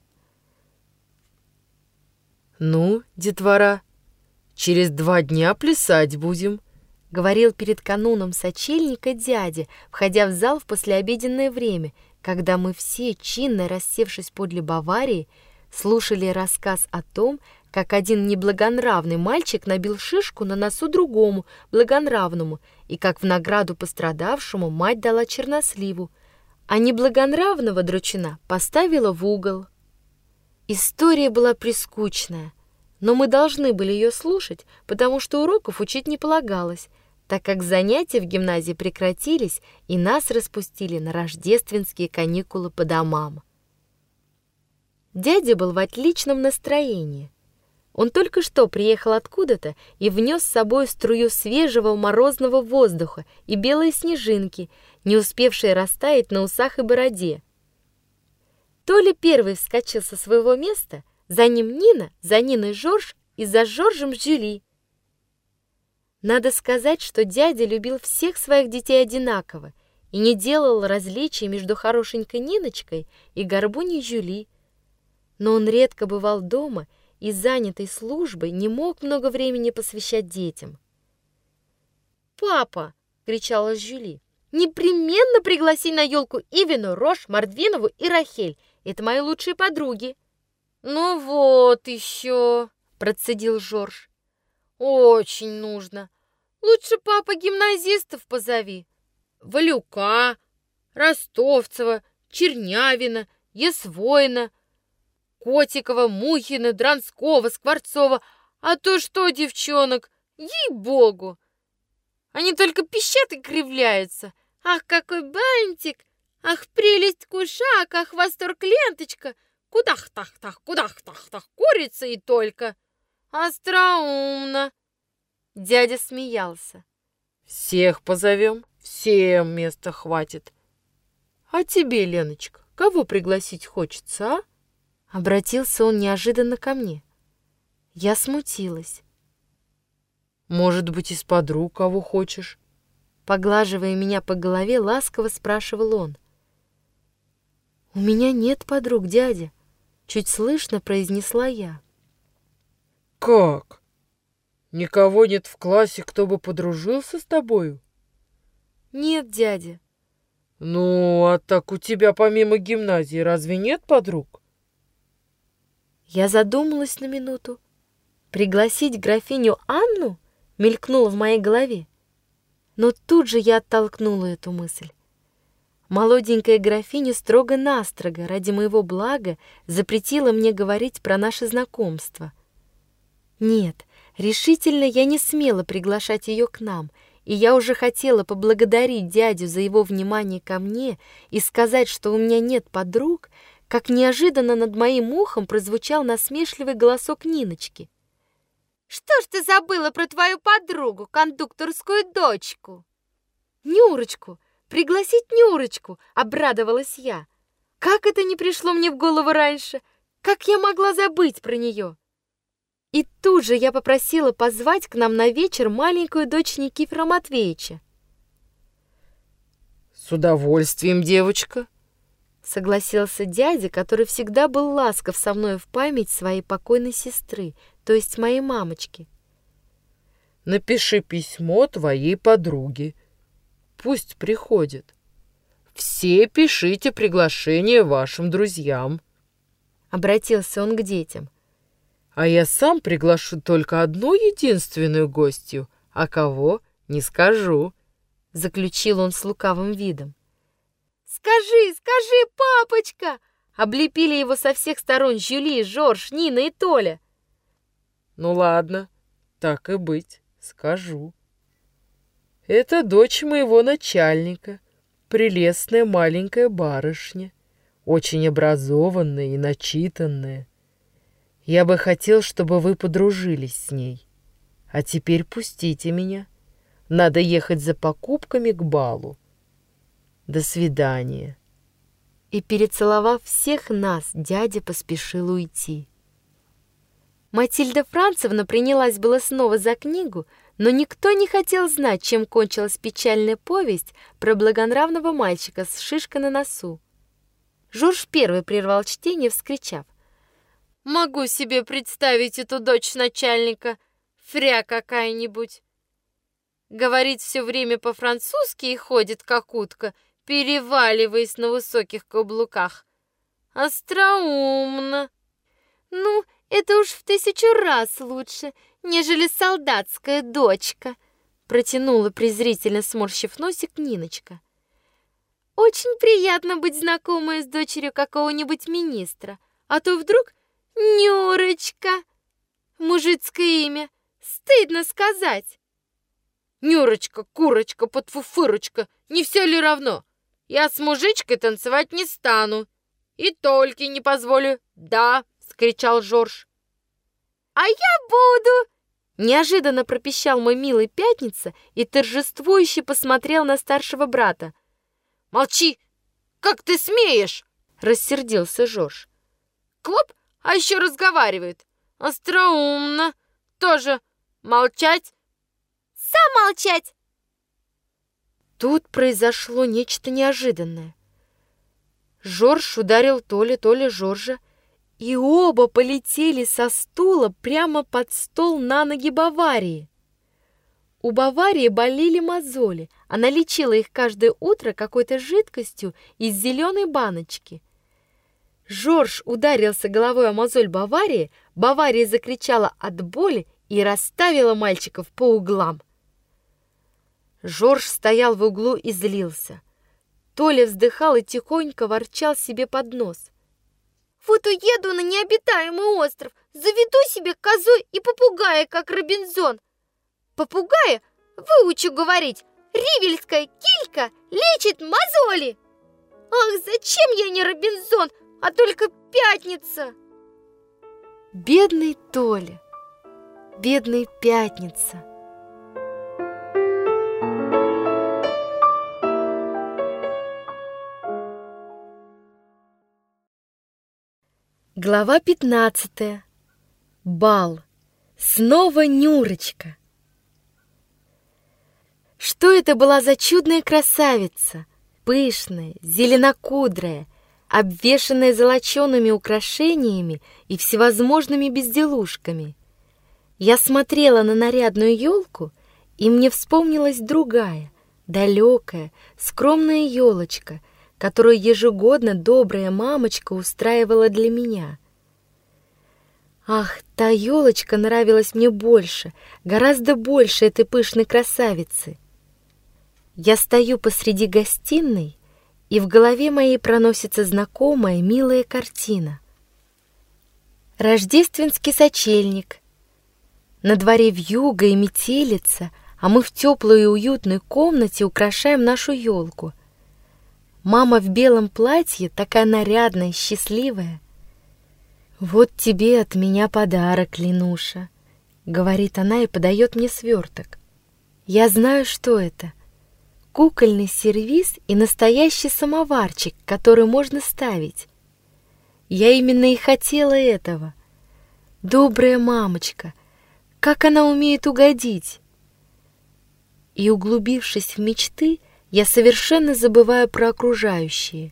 «Ну, детвора, через два дня плясать будем», — говорил перед кануном сочельника дядя, входя в зал в послеобеденное время, когда мы все, чинно рассевшись подле Баварии, слушали рассказ о том, как один неблагонравный мальчик набил шишку на носу другому благонравному, и как в награду пострадавшему мать дала черносливу, а неблагонравного драчуна поставила в угол. История была прискучная, но мы должны были ее слушать, потому что уроков учить не полагалось, так как занятия в гимназии прекратились и нас распустили на рождественские каникулы по домам. Дядя был в отличном настроении. Он только что приехал откуда-то и внес с собой струю свежего морозного воздуха и белые снежинки, не успевшие растаять на усах и бороде. Толя первый вскочил со своего места, за ним Нина, за Ниной Жорж и за Жоржем Жюли. Надо сказать, что дядя любил всех своих детей одинаково и не делал различий между хорошенькой Ниночкой и горбуней Жюли. Но он редко бывал дома и, занятый службой, не мог много времени посвящать детям. «Папа!» — кричала Жюли. «Непременно пригласи на елку Ивину, Рош, Мордвинову и Рахель. Это мои лучшие подруги». «Ну вот еще!» — процедил Жорж. «Очень нужно. Лучше, папа, гимназистов позови. Валюка, Ростовцева, Чернявина, Есвоина, Котикова, Мухина, Дронского, Скворцова. А то что, девчонок, ей-богу! Они только пищат и кривляются. Ах, какой бантик! Ах, прелесть кушак! Ах, восторг ленточка! Кудах-тах-тах, кудах-тах-тах, курица и только! Остроумно!» Дядя смеялся. «Всех позовем?» Всем места хватит. А тебе, Леночка, кого пригласить хочется, а? Обратился он неожиданно ко мне. Я смутилась. Может быть, из подруг кого хочешь? Поглаживая меня по голове, ласково спрашивал он. У меня нет подруг, дядя, чуть слышно произнесла я. Как? Никого нет в классе, кто бы подружился с тобою? Нет, дядя. Ну, а так у тебя помимо гимназии разве нет подруг? Я задумалась на минуту. Пригласить графиню Анну мелькнуло в моей голове. Но тут же я оттолкнула эту мысль. Молоденькая графиня строго-настрого ради моего блага запретила мне говорить про наше знакомство. Нет, решительно я не смела приглашать ее к нам, и я уже хотела поблагодарить дядю за его внимание ко мне и сказать, что у меня нет подруг, как неожиданно над моим ухом прозвучал насмешливый голосок Ниночки. Что ж ты забыла про твою подругу, кондукторскую дочку? Нюрочку, пригласить Нюрочку, обрадовалась я. Как это не пришло мне в голову раньше? Как я могла забыть про нее? И тут же я попросила позвать к нам на вечер маленькую дочь Никифора Матвеевича. С удовольствием, девочка, согласился дядя, который всегда был ласков со мной в память своей покойной сестры, то есть моей мамочки. Напиши письмо твоей подруге. Пусть приходит. Все пишите приглашение вашим друзьям. Обратился он к детям. А я сам приглашу только одну единственную гостью, а кого — не скажу. Заключил он с лукавым видом. Скажи, скажи, папочка! Облепили его со всех сторон Жюли, Жорж, Нина и Толя. Ну ладно, так и быть, скажу. Это дочь моего начальника, прелестная маленькая барышня, очень образованная и начитанная. Я бы хотел, чтобы вы подружились с ней. А теперь пустите меня. Надо ехать за покупками к балу. До свидания. И, перецеловав всех нас, дядя поспешил уйти. Матильда Францевна принялась было снова за книгу, но никто не хотел знать, чем кончилась печальная повесть про благонравного мальчика с шишкой на носу. Жорж первый прервал чтение, вскричав: «Могу себе представить эту дочь начальника, фря какая-нибудь. Говорит все время по-французски и ходит как утка, переваливаясь на высоких каблуках. Остроумно. Ну, это уж в тысячу раз лучше, нежели солдатская дочка», протянула презрительно, сморщив носик, Ниночка. «Очень приятно быть знакомой с дочерью какого-нибудь министра, а то вдруг Нюрочка, мужицкое имя, стыдно сказать». Нюрочка, курочка, подфуфырочка, не все ли равно? Я с мужичкой танцевать не стану. И только не позволю. Да, скричал Жорж. А я буду. Неожиданно пропищал мой милый Пятница и торжествующе посмотрел на старшего брата. Молчи! Как ты смеешь? Рассердился Жорж. Клоп, а еще разговаривает. Остроумно. Тоже молчать. Сам молчать. Тут произошло нечто неожиданное. Жорж ударил Толя, Толя Жоржа, и оба полетели со стула прямо под стол на ноги Баварии. У Баварии болели мозоли, она лечила их каждое утро какой-то жидкостью из зеленой баночки. Жорж ударился головой о мозоль Баварии, Бавария закричала от боли и расставила мальчиков по углам. Жорж стоял в углу и злился. Толя вздыхал и тихонько ворчал себе под нос. «Вот уеду на необитаемый остров, заведу себе козу и попугая, как Робинзон. Попугая выучу говорить: ревельская килька лечит мозоли. Ах, зачем я не Робинзон, а только Пятница?» Бедный Толя, бедный Пятница. Глава пятнадцатая. Бал. Снова Нюрочка. Что это была за чудная красавица? Пышная, зеленокудрая, обвешанная золочеными украшениями и всевозможными безделушками. Я смотрела на нарядную елку, и мне вспомнилась другая, далекая, скромная елочка, которую ежегодно добрая мамочка устраивала для меня. Ах, та елочка нравилась мне больше, гораздо больше этой пышной красавицы. Я стою посреди гостиной, и в голове моей проносится знакомая, милая картина. Рождественский сочельник. На дворе вьюга и метелица, а мы в теплой и уютной комнате украшаем нашу елку. Мама в белом платье, такая нарядная, счастливая. «Вот тебе от меня подарок, Ленуша», — говорит она и подает мне сверток. Я знаю, что это. Кукольный сервиз и настоящий самоварчик, который можно ставить. Я именно и хотела этого. Добрая мамочка, как она умеет угодить! И, углубившись в мечты, я совершенно забываю про окружающие.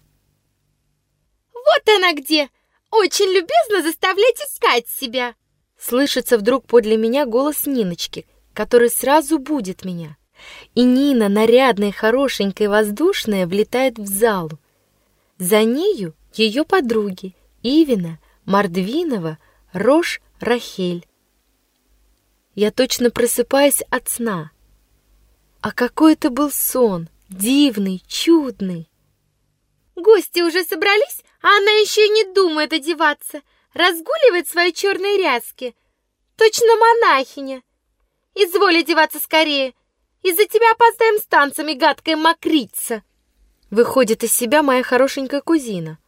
«Вот она где! Очень любезно заставлять искать себя!» Слышится вдруг подле меня голос Ниночки, который сразу будит меня. И Нина, нарядная, хорошенькая, воздушная, влетает в залу. За нею ее подруги Ивина, Мордвинова, Рош, Рахель. Я точно просыпаюсь от сна. А какой это был сон! Дивный, чудный. Гости уже собрались, а она еще и не думает одеваться. Разгуливает в своей черной ряске. Точно монахиня. Изволь одеваться скорее. Из-за тебя опоздаем с танцами, гадкая мокрица. Выходит из себя моя хорошенькая кузина.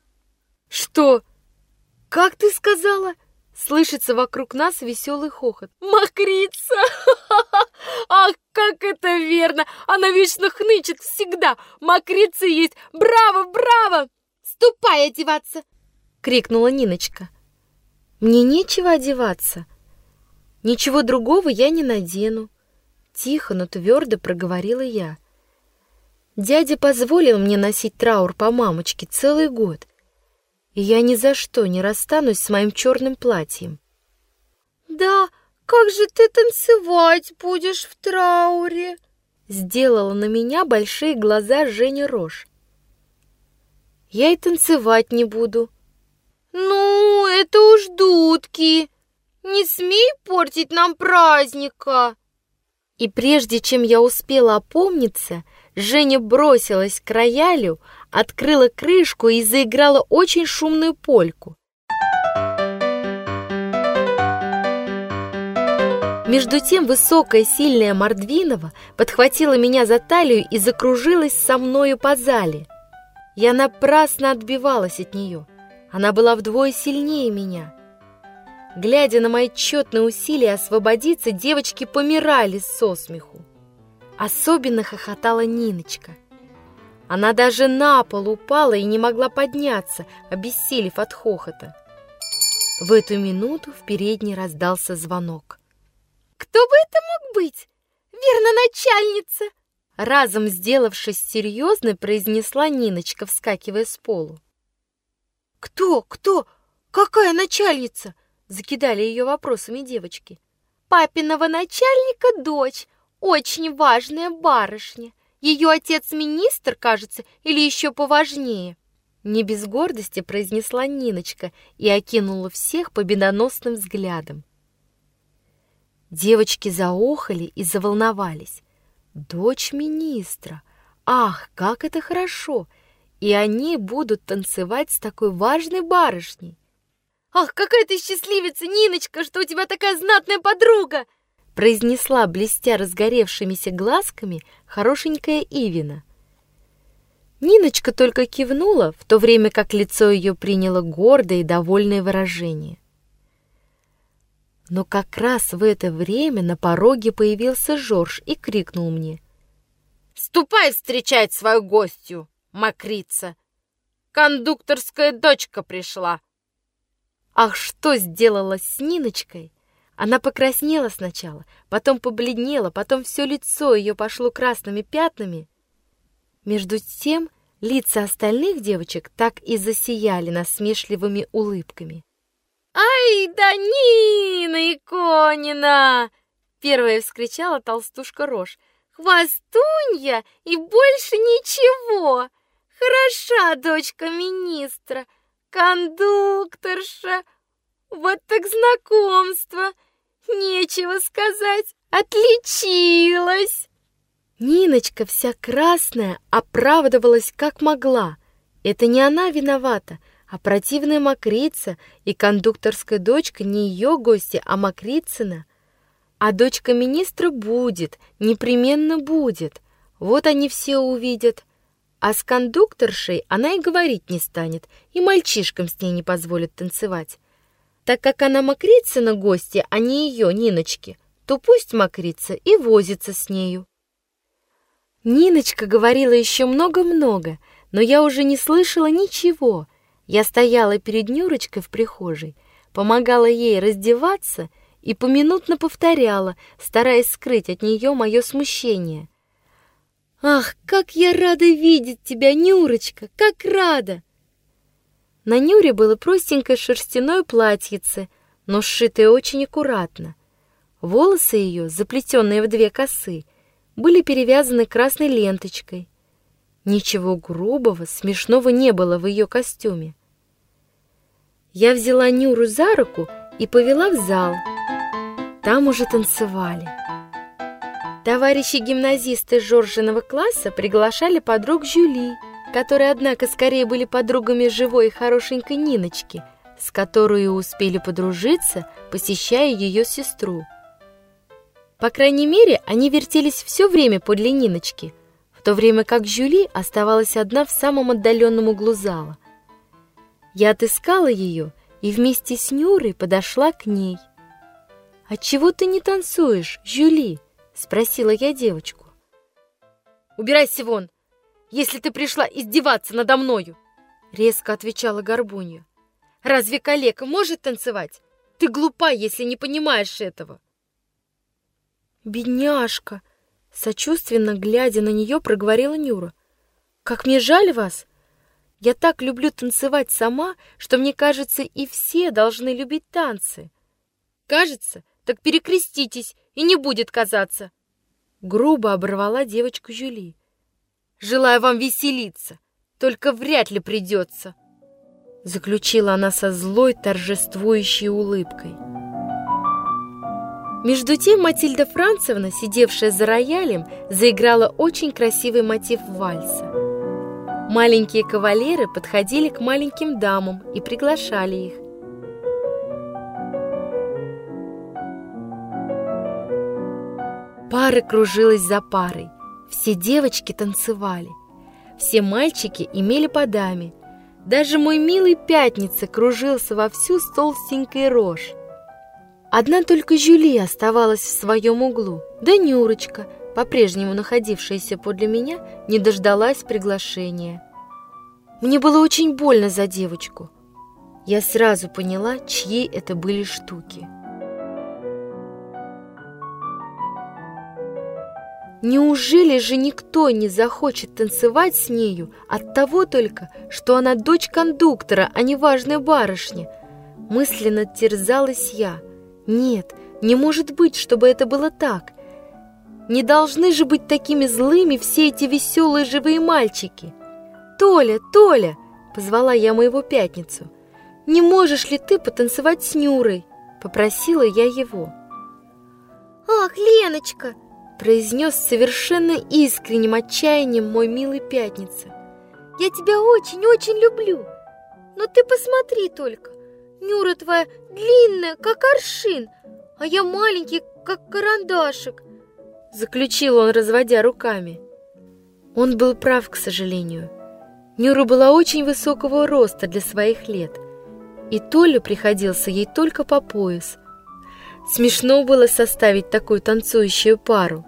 Что? Как ты сказала? Слышится вокруг нас веселый хохот. Мокрица! Ах, как это верно! Она вечно хнычет всегда. Мокрица есть. Браво, браво! Ступай одеваться! Крикнула Ниночка. Мне нечего одеваться. Ничего другого я не надену. Тихо, но твердо проговорила я. Дядя позволил мне носить траур по мамочке целый год, и я ни за что не расстанусь с моим черным платьем. Да, как же ты танцевать будешь в трауре? Сделала на меня большие глаза Женя Рош. Я и танцевать не буду. Ну, это уж дудки. Не смей портить нам праздника. И прежде чем я успела опомниться, Женя бросилась к роялю, открыла крышку и заиграла очень шумную польку. Между тем высокая, сильная Мордвинова подхватила меня за талию и закружилась со мною по зале. Я напрасно отбивалась от нее. Она была вдвое сильнее меня. Глядя на мои тщетные усилия освободиться, девочки помирали со смеху. Особенно хохотала Ниночка. Она даже на пол упала и не могла подняться, обессилев от хохота. В эту минуту в передней раздался звонок. «Кто бы это мог быть? Верно, начальница!» Разом сделавшись серьезной, произнесла Ниночка, вскакивая с полу. «Кто? Кто? Какая начальница?» Закидали ее вопросами девочки. «Папиного начальника дочь, очень важная барышня. Ее отец министр, кажется, или еще поважнее». Не без гордости произнесла Ниночка и окинула всех победоносным взглядом. Девочки заохали и заволновались. Дочь министра! Ах, как это хорошо! И они будут танцевать с такой важной барышней. «Ах, какая ты счастливица, Ниночка, что у тебя такая знатная подруга!» произнесла, блестя разгоревшимися глазками, хорошенькая Ивина. Ниночка только кивнула, в то время как лицо ее приняло гордое и довольное выражение. Но как раз в это время на пороге появился Жорж и крикнул мне: «Ступай встречать свою гостью, мокрица! Кондукторская дочка пришла!» Ах, что сделала с Ниночкой! Она покраснела сначала, потом побледнела, потом все лицо ее пошло красными пятнами. Между тем лица остальных девочек так и засияли насмешливыми улыбками. «Ай да Нина Иконина!» — первая вскричала толстушка Рожь. «Хвастунья и больше ничего! Хороша дочка министра, кондукторша! Вот так знакомство! Нечего сказать, отличилась!» Ниночка, вся красная, оправдывалась как могла. Это не она виновата, а противная Мокрица и кондукторская дочка не ее гости, а Мокрицына. А дочка министра будет, непременно будет. Вот они все увидят. А с кондукторшей она и говорить не станет, и мальчишкам с ней не позволит танцевать. Так как она Мокрицына гостья, а не ее, Ниночки, то пусть Мокрица и возится с нею. Ниночка говорила еще много-много, но я уже не слышала ничего. Я стояла перед Нюрочкой в прихожей, помогала ей раздеваться и поминутно повторяла, стараясь скрыть от нее мое смущение. «Ах, как я рада видеть тебя, Нюрочка, как рада!» На Нюре было простенькое шерстяное платьице, но сшитое очень аккуратно. Волосы ее, заплетенные в две косы, были перевязаны красной ленточкой. Ничего грубого, смешного не было в ее костюме. Я взяла Нюру за руку и повела в зал. Там уже танцевали. Товарищи-гимназисты Жоржиного класса приглашали подруг Жюли, которые, однако, скорее были подругами живой и хорошенькой Ниночки, с которой успели подружиться, посещая ее сестру. По крайней мере, они вертелись все время подле Ниночки, в то время как Жюли оставалась одна в самом отдаленном углу зала. Я отыскала ее и вместе с Нюрой подошла к ней. «Отчего ты не танцуешь, Жюли?» — спросила я девочку. «Убирайся вон, если ты пришла издеваться надо мною!» — резко отвечала Горбунья. «Разве калека может танцевать? Ты глупа, если не понимаешь этого!» «Бедняжка!» — сочувственно глядя на нее, проговорила Нюра. «Как мне жаль вас! Я так люблю танцевать сама, что, мне кажется, и все должны любить танцы». «Кажется? Так перекреститесь, и не будет казаться!» Грубо оборвала девочку Жюли. «Желаю вам веселиться, только вряд ли придется!» Заключила она со злой торжествующей улыбкой. Между тем Матильда Францевна, сидевшая за роялем, заиграла очень красивый мотив вальса. Маленькие кавалеры подходили к маленьким дамам и приглашали их. Пара кружилась за парой, все девочки танцевали, все мальчики имели по даме. Даже мой милый Пятница кружился вовсю с толстенькой Рожь. Одна только Жюли оставалась в своем углу, да Нюрочка, по-прежнему находившаяся подле меня, не дождалась приглашения. Мне было очень больно за девочку. Я сразу поняла, чьи это были штуки. Неужели же никто не захочет танцевать с нею от того только, что она дочь кондуктора, а не важная барышня? Мысленно терзалась я. Нет, не может быть, чтобы это было так. Не должны же быть такими злыми все эти веселые живые мальчики. «Толя, Толя!» — позвала я моего Пятницу. «Не можешь ли ты потанцевать с Нюрой?» — попросила я его. «Ах, Леночка!» — произнес совершенно искренним отчаянием мой милый Пятница. «Я тебя очень-очень люблю, но ты посмотри только, Нюра твоя длинная, как аршин, а я маленький, как карандашик», — заключил он, разводя руками. Он был прав, к сожалению. Нюра была очень высокого роста для своих лет, и Толя приходился ей только по пояс. Смешно было составить такую танцующую пару.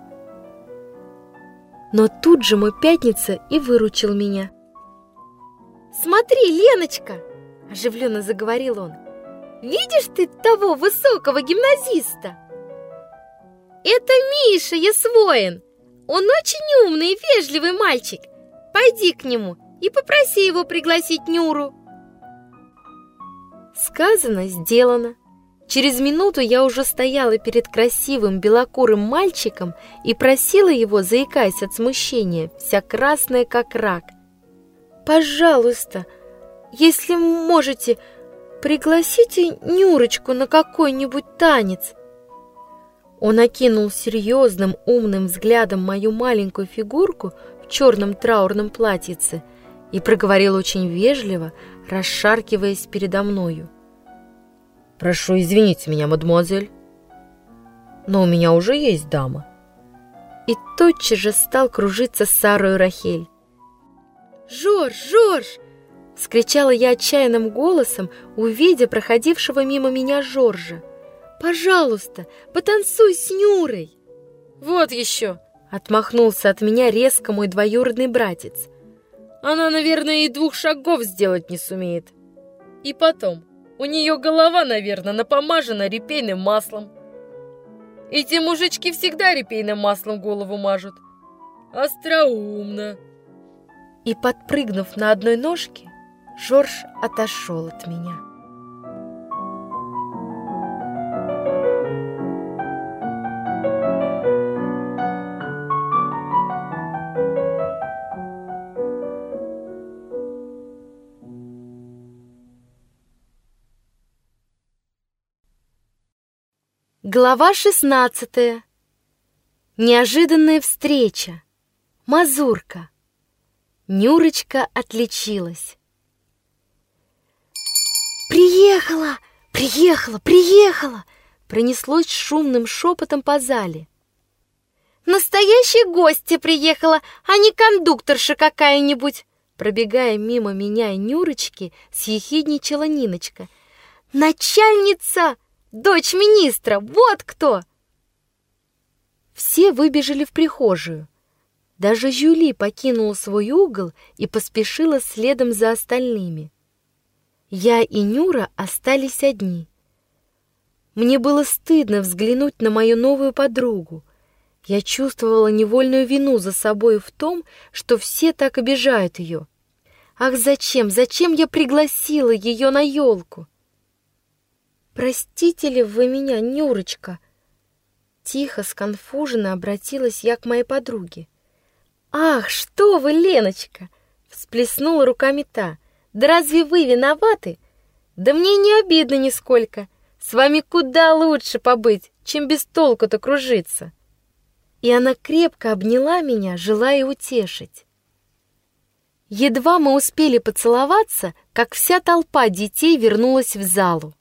Но тут же мой Пятница и выручил меня. «Смотри, Леночка!» — оживленно заговорил он. видишь ты того высокого гимназиста? Это Миша Есвоин. Он очень умный и вежливый мальчик. Пойди к нему и попроси его пригласить Нюру. Сказано, сделано. Через минуту я уже стояла перед красивым белокурым мальчиком и просила его, заикаясь от смущения, вся красная как рак: «Пожалуйста, если можете, пригласите Нюрочку на какой-нибудь танец». Он окинул серьезным умным взглядом мою маленькую фигурку в черном траурном платьице и проговорил очень вежливо, расшаркиваясь передо мною: «Прошу извинить меня, мадемуазель, но у меня уже есть дама». И тотчас же стал кружиться с Сарою Рахель. «Жорж, Жорж!» — вскричала я отчаянным голосом, увидя проходившего мимо меня Жоржа. «Пожалуйста, потанцуй с Нюрой!» «Вот еще!» — отмахнулся от меня резко мой двоюродный братец. «Она, наверное, и двух шагов сделать не сумеет. И потом, у нее голова, наверное, напомажена репейным маслом. Эти мужички всегда репейным маслом голову мажут. Остроумно!» И, подпрыгнув на одной ножке, Жорж отошел от меня. Глава шестнадцатая. Неожиданная встреча. Мазурка. Нюрочка отличилась. «Приехала! Приехала! Приехала!» пронеслось шумным шепотом по зале. «Настоящая гостья приехала, а не кондукторша какая-нибудь!» Пробегая мимо меня и Нюрочки, съехидничала Ниночка. «Начальница! Дочь министра! Вот кто!» Все выбежали в прихожую. Даже Жюли покинула свой угол и поспешила следом за остальными. Я и Нюра остались одни. Мне было стыдно взглянуть на мою новую подругу. Я чувствовала невольную вину за собой в том, что все так обижают ее. Ах, зачем, зачем я пригласила ее на елку? «Простите ли вы меня, Нюрочка?» Тихо, сконфуженно обратилась я к моей подруге. «Ах, что вы, Леночка!» — всплеснула руками та. «Да разве вы виноваты? Да мне не обидно нисколько. С вами куда лучше побыть, чем без толку-то кружиться». И она крепко обняла меня, желая утешить. Едва мы успели поцеловаться, как вся толпа детей вернулась в залу.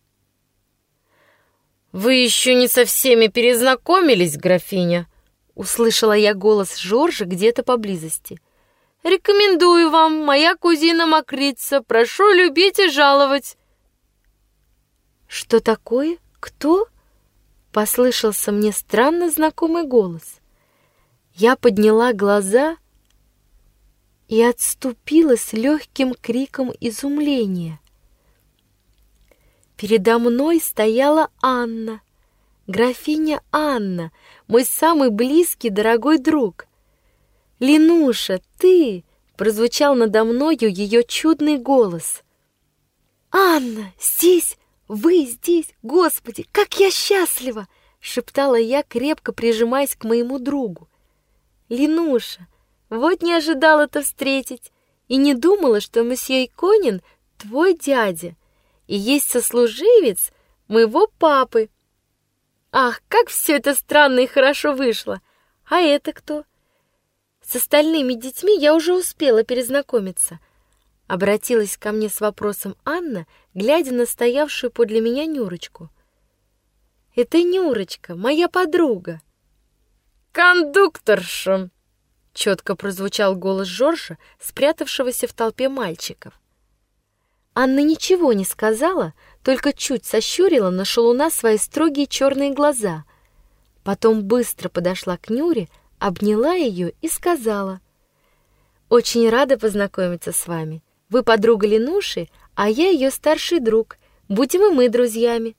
«Вы еще не со всеми перезнакомились, графиня?» Услышала я голос Жоржа где-то поблизости. «Рекомендую вам, моя кузина Макрица, прошу любить и жаловать». «Что такое? Кто?» Послышался мне странно знакомый голос. Я подняла глаза и отступила с легким криком изумления. Передо мной стояла Анна, графиня Анна, мой самый близкий, дорогой друг. «Ленуша, ты!» — прозвучал надо мною ее чудный голос. «Анна, здесь! Вы здесь! Господи, как я счастлива!» — шептала я, крепко прижимаясь к моему другу. «Ленуша, вот не ожидала-то встретить и не думала, что месье Иконин твой дядя и есть сослуживец моего папы. Ах, как все это странно и хорошо вышло! А это кто?» С остальными детьми я уже успела перезнакомиться. Обратилась ко мне с вопросом Анна, глядя на стоявшую подле меня Нюрочку. «Это Нюрочка, моя подруга». «Кондукторша!» — четко прозвучал голос Жоржа, спрятавшегося в толпе мальчиков. Анна ничего не сказала, только чуть сощурила на шалуна свои строгие черные глаза. Потом быстро подошла к Нюре, обняла ее и сказала: «Очень рада познакомиться с вами. Вы подруга Ленуши, а я ее старший друг, будем и мы друзьями».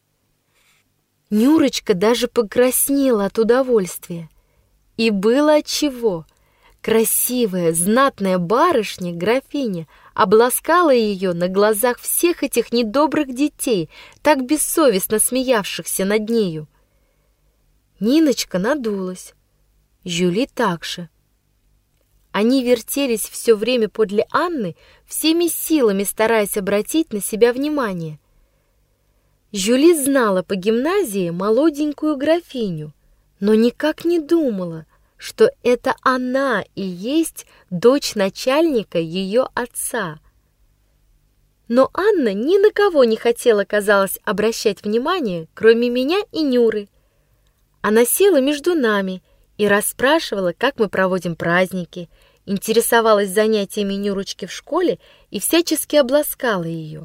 Нюрочка даже покраснела от удовольствия. И было отчего. Красивая, знатная барышня, графиня, обласкала ее на глазах всех этих недобрых детей, так бессовестно смеявшихся над нею. Ниночка надулась, Жюли также. Они вертелись все время подле Анны, всеми силами стараясь обратить на себя внимание. Жюли знала по гимназии молоденькую графиню, но никак не думала, что это она и есть дочь начальника ее отца. Но Анна ни на кого не хотела, казалось, обращать внимание, кроме меня и Нюры. Она села между нами и расспрашивала, как мы проводим праздники, интересовалась занятиями Нюрочки в школе и всячески обласкала ее.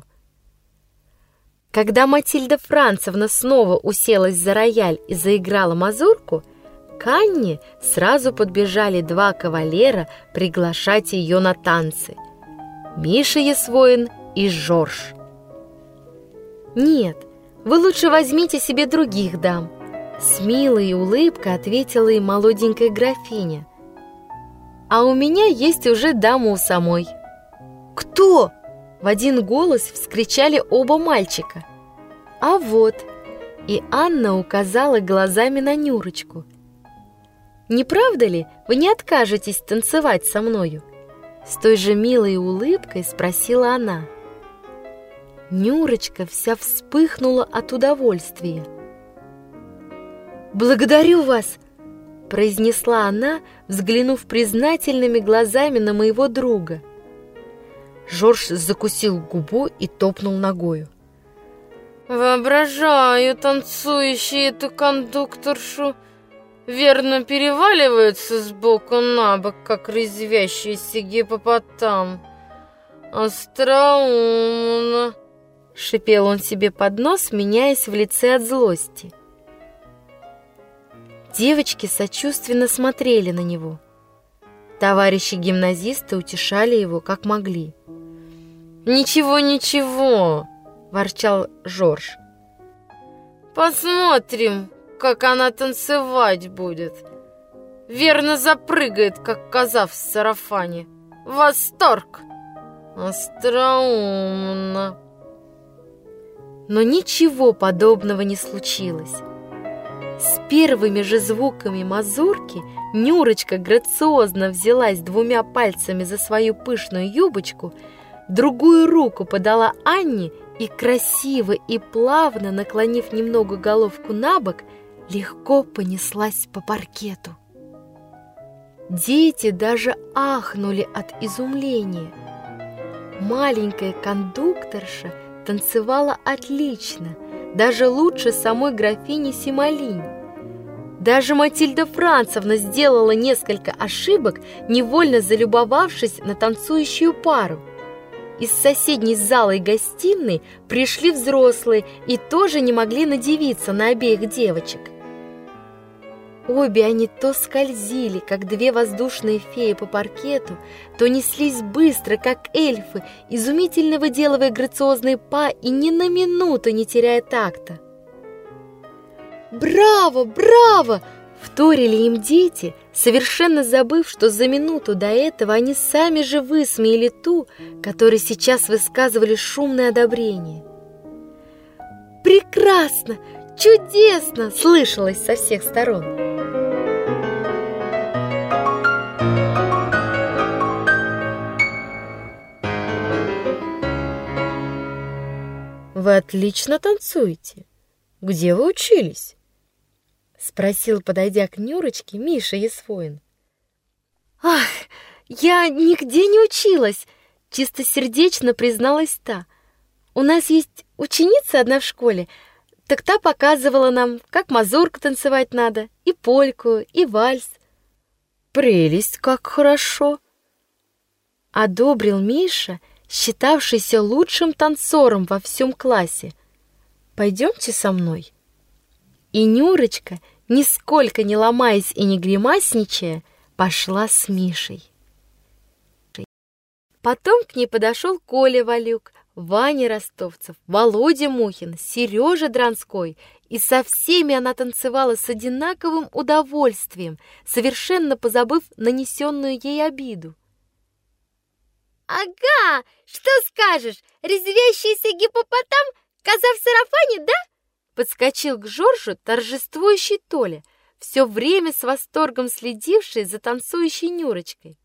Когда Матильда Францевна снова уселась за рояль и заиграла мазурку, к Анне сразу подбежали два кавалера приглашать ее на танцы — Миша Есвоин и Жорж. «Нет, вы лучше возьмите себе других дам», — с милой улыбкой ответила им молоденькая графиня. «А у меня есть уже дама у самой». «Кто?» — в один голос вскричали оба мальчика. «А вот», — и Анна указала глазами на Нюрочку. «Не правда ли, вы не откажетесь танцевать со мною?» С той же милой улыбкой спросила она. Нюрочка вся вспыхнула от удовольствия. «Благодарю вас!» — произнесла она, взглянув признательными глазами на моего друга. Жорж закусил губу и топнул ногою. «Воображаю, танцующие эту кондукторшу верно переваливаются сбоку на бок, как резвящийся гиппопотам. Остроумно!» — шипел он себе под нос, меняясь в лице от злости. Девочки сочувственно смотрели на него. Товарищи-гимназисты утешали его, как могли. «Ничего, ничего!» — ворчал Жорж. «Посмотрим, как она танцевать будет. Верно запрыгает, как коза в сарафане. Восторг! Остроумно!» Но ничего подобного не случилось. С первыми же звуками мазурки Нюрочка грациозно взялась двумя пальцами за свою пышную юбочку, другую руку подала Анне и, красиво и плавно наклонив немного головку на бок, легко понеслась по паркету. Дети даже ахнули от изумления. Маленькая кондукторша танцевала отлично, даже лучше самой графини Симолинь. Даже Матильда Францевна сделала несколько ошибок, невольно залюбовавшись на танцующую пару. Из соседней залы и гостиной пришли взрослые и тоже не могли надивиться на обеих девочек. Обе они то скользили, как две воздушные феи по паркету, то неслись быстро, как эльфы, изумительно выделывая грациозные па и ни на минуту не теряя такта. «Браво! Браво!» — вторили им дети, совершенно забыв, что за минуту до этого они сами же высмеяли ту, которой сейчас высказывали шумное одобрение. «Прекрасно! Чудесно!» — слышалось со всех сторон. «Вы отлично танцуете. Где вы учились?» — спросил, подойдя к Нюрочке, Миша Есвоин. «Ах, я нигде не училась!» — чистосердечно призналась та. «У нас есть ученица одна в школе, так та показывала нам, как мазурку танцевать надо, и польку, и вальс». «Прелесть, как хорошо!» — одобрил Миша, считавшийся лучшим танцором во всем классе. «Пойдемте со мной». И Нюрочка, нисколько не ломаясь и не гримасничая, пошла с Мишей. Потом к ней подошел Коля Валюк, Ваня Ростовцев, Володя Мухин, Сережа Дранской, и со всеми она танцевала с одинаковым удовольствием, совершенно позабыв нанесенную ей обиду. Ага, что скажешь, резвящийся гиппопотам, коза в сарафане, да? Подскочил к Жоржу торжествующий Толя, все время с восторгом следивший за танцующей Нюрочкой.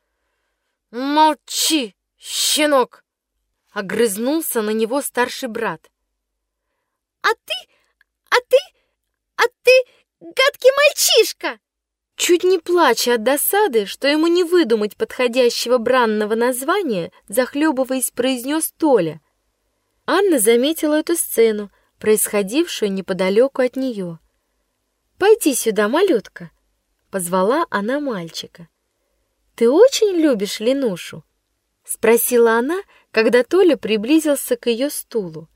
Молчи, щенок! Огрызнулся на него старший брат. А ты, а ты, а ты, гадкий мальчишка! Чуть не плача от досады, что ему не выдумать подходящего бранного названия, захлебываясь, произнес Толя. Анна заметила эту сцену, происходившую неподалеку от нее. «Пойди сюда, малютка», — позвала она мальчика. «Ты очень любишь Ленушу?» — спросила она, когда Толя приблизился к ее стулу.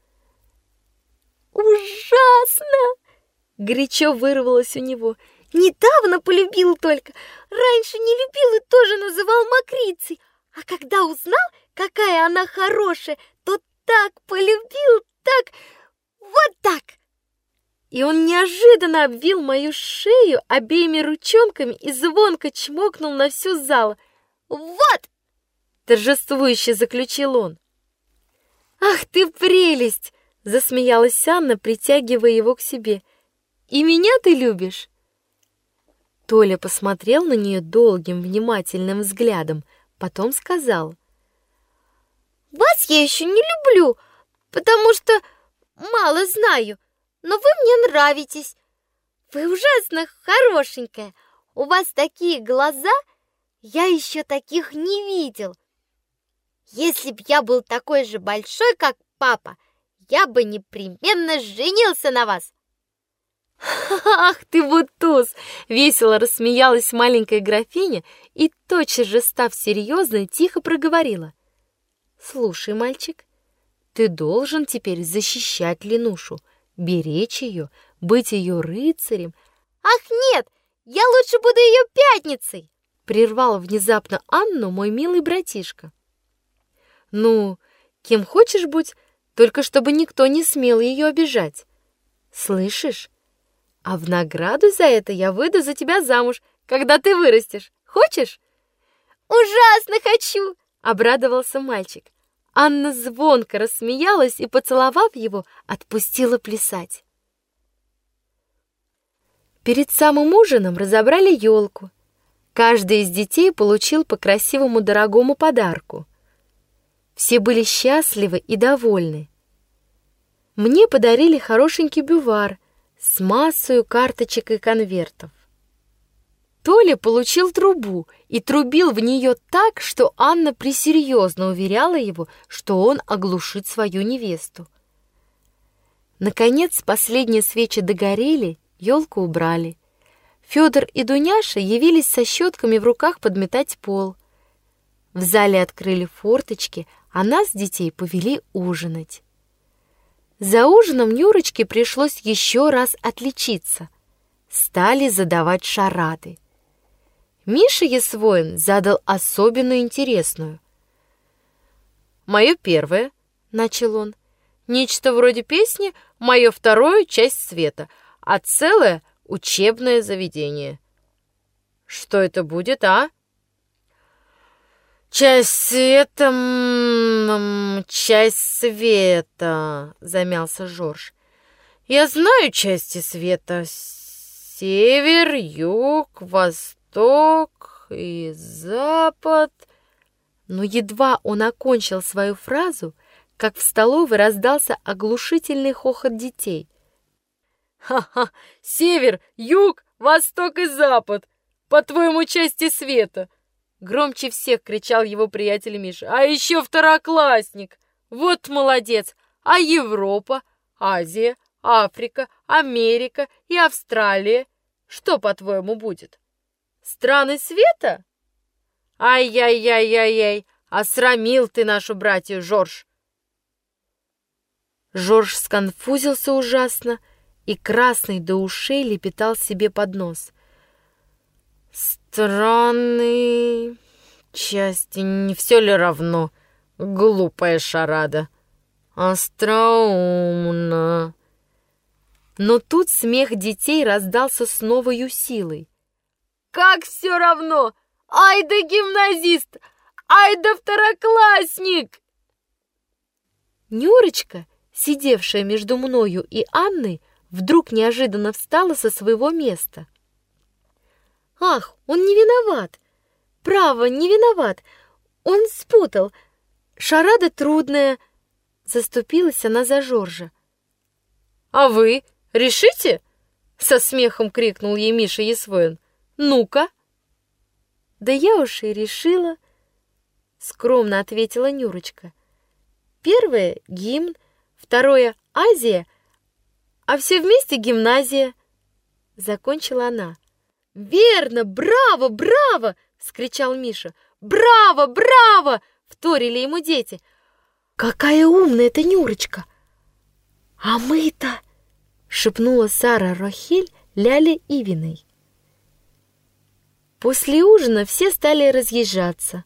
«Ужасно!» — горячо вырвалось у него. «Недавно полюбил только, раньше не любил и тоже называл мокрицей, а когда узнал, какая она хорошая, то так полюбил, так, вот так!» И он неожиданно обвил мою шею обеими ручонками и звонко чмокнул на всю зал. «Вот!» — торжествующе заключил он. «Ах ты прелесть!» — засмеялась Анна, притягивая его к себе. «И меня ты любишь?» Толя посмотрел на нее долгим, внимательным взглядом, потом сказал: «Вас я еще не люблю, потому что мало знаю, но вы мне нравитесь. Вы ужасно хорошенькая, у вас такие глаза, я еще таких не видел. Если б я был такой же большой, как папа, я бы непременно женился на вас». «Ах ты, бутуз!» — весело рассмеялась маленькая графиня и, тотчас же став серьезной, тихо проговорила: «Слушай, мальчик, ты должен теперь защищать Ленушу, беречь ее, быть ее рыцарем». «Ах нет, я лучше буду ее пятницей!» — прервал внезапно Анну мой милый братишка. «Ну, кем хочешь будь, только чтобы никто не смел ее обижать. Слышишь? А в награду за это я выйду за тебя замуж, когда ты вырастешь. Хочешь?» «Ужасно хочу!» — обрадовался мальчик. Анна звонко рассмеялась и, поцеловав его, отпустила плясать. Перед самым ужином разобрали елку. Каждый из детей получил по красивому дорогому подарку. Все были счастливы и довольны. Мне подарили хорошенький бювар с массой карточек и конвертов. Толя получил трубу и трубил в нее так, что Анна пресерьезно уверяла его, что он оглушит свою невесту. Наконец последние свечи догорели, елку убрали. Федор и Дуняша явились со щетками в руках подметать пол. В зале открыли форточки, а нас, детей, повели ужинать. За ужином Нюрочке пришлось еще раз отличиться. Стали задавать шарады. Миша Есвоин задал особенно интересную. «Мое первое», — начал он, — «нечто вроде песни «Мое второе — часть света», а целое — учебное заведение». Что это будет, а? «Часть света, м-м, часть света», — замялся Жорж. «Я знаю части света: север, юг, восток и запад». Но едва он окончил свою фразу, как в столовой раздался оглушительный хохот детей. «Ха-ха! Север, юг, восток и запад! По-твоему, части света!» Громче всех кричал его приятель Миша. «А еще второклассник! Вот молодец! А Европа, Азия, Африка, Америка и Австралия? Что, по-твоему, будет? Страны света? Ай-яй-яй-яй-яй! Осрамил ты нашу братью, Жорж!» Жорж сконфузился ужасно и, красный до ушей, лепетал себе под нос: «Страны, части, не все ли равно? Глупая шарада!» Остроумно. Но тут смех детей раздался с новою силой. Как все равно! Ай да гимназист! Ай да второклассник! Нюрочка, сидевшая между мною и Анной, вдруг неожиданно встала со своего места. «Ах, он не виноват! Право, не виноват! Он спутал! Шарада трудная!» Заступилась она за Жоржа. «А вы решите?» — со смехом крикнул ей Миша Есвоин. «Ну-ка!» «Да я уж и решила!» — скромно ответила Нюрочка. «Первое — гимн, второе — Азия, а все вместе гимназия!» — закончила она. «Верно! Браво! Браво!» — вскричал Миша. «Браво! Браво!» — вторили ему дети. «Какая умная эта Нюрочка!» «А мы-то!» — шепнула Сара Рохель Ляле Ивиной. После ужина все стали разъезжаться.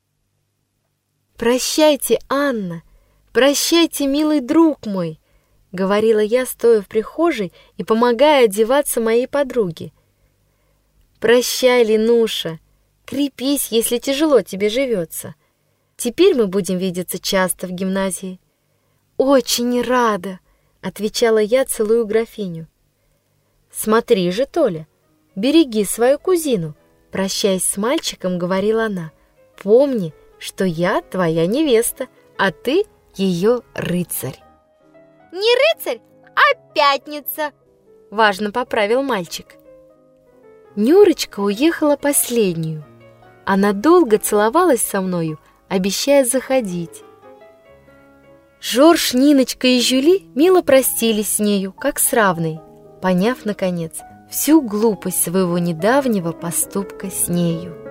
«Прощайте, Анна! Прощайте, милый друг мой!» — говорила я, стоя в прихожей и помогая одеваться моей подруге. «Прощай, Ленуша! Крепись, если тяжело тебе живется. Теперь мы будем видеться часто в гимназии». «Очень рада!» — отвечала я, целую графиню. «Смотри же, Толя, береги свою кузину!» — прощаясь с мальчиком, говорила она. «Помни, что я твоя невеста, а ты ее рыцарь». Не рыцарь, а пятница, важно поправил мальчик. Нюрочка уехала последнюю. Она долго целовалась со мною, обещая заходить. Жорж, Ниночка и Жюли мило простились с нею, как с равной, поняв, наконец, всю глупость своего недавнего поступка с нею.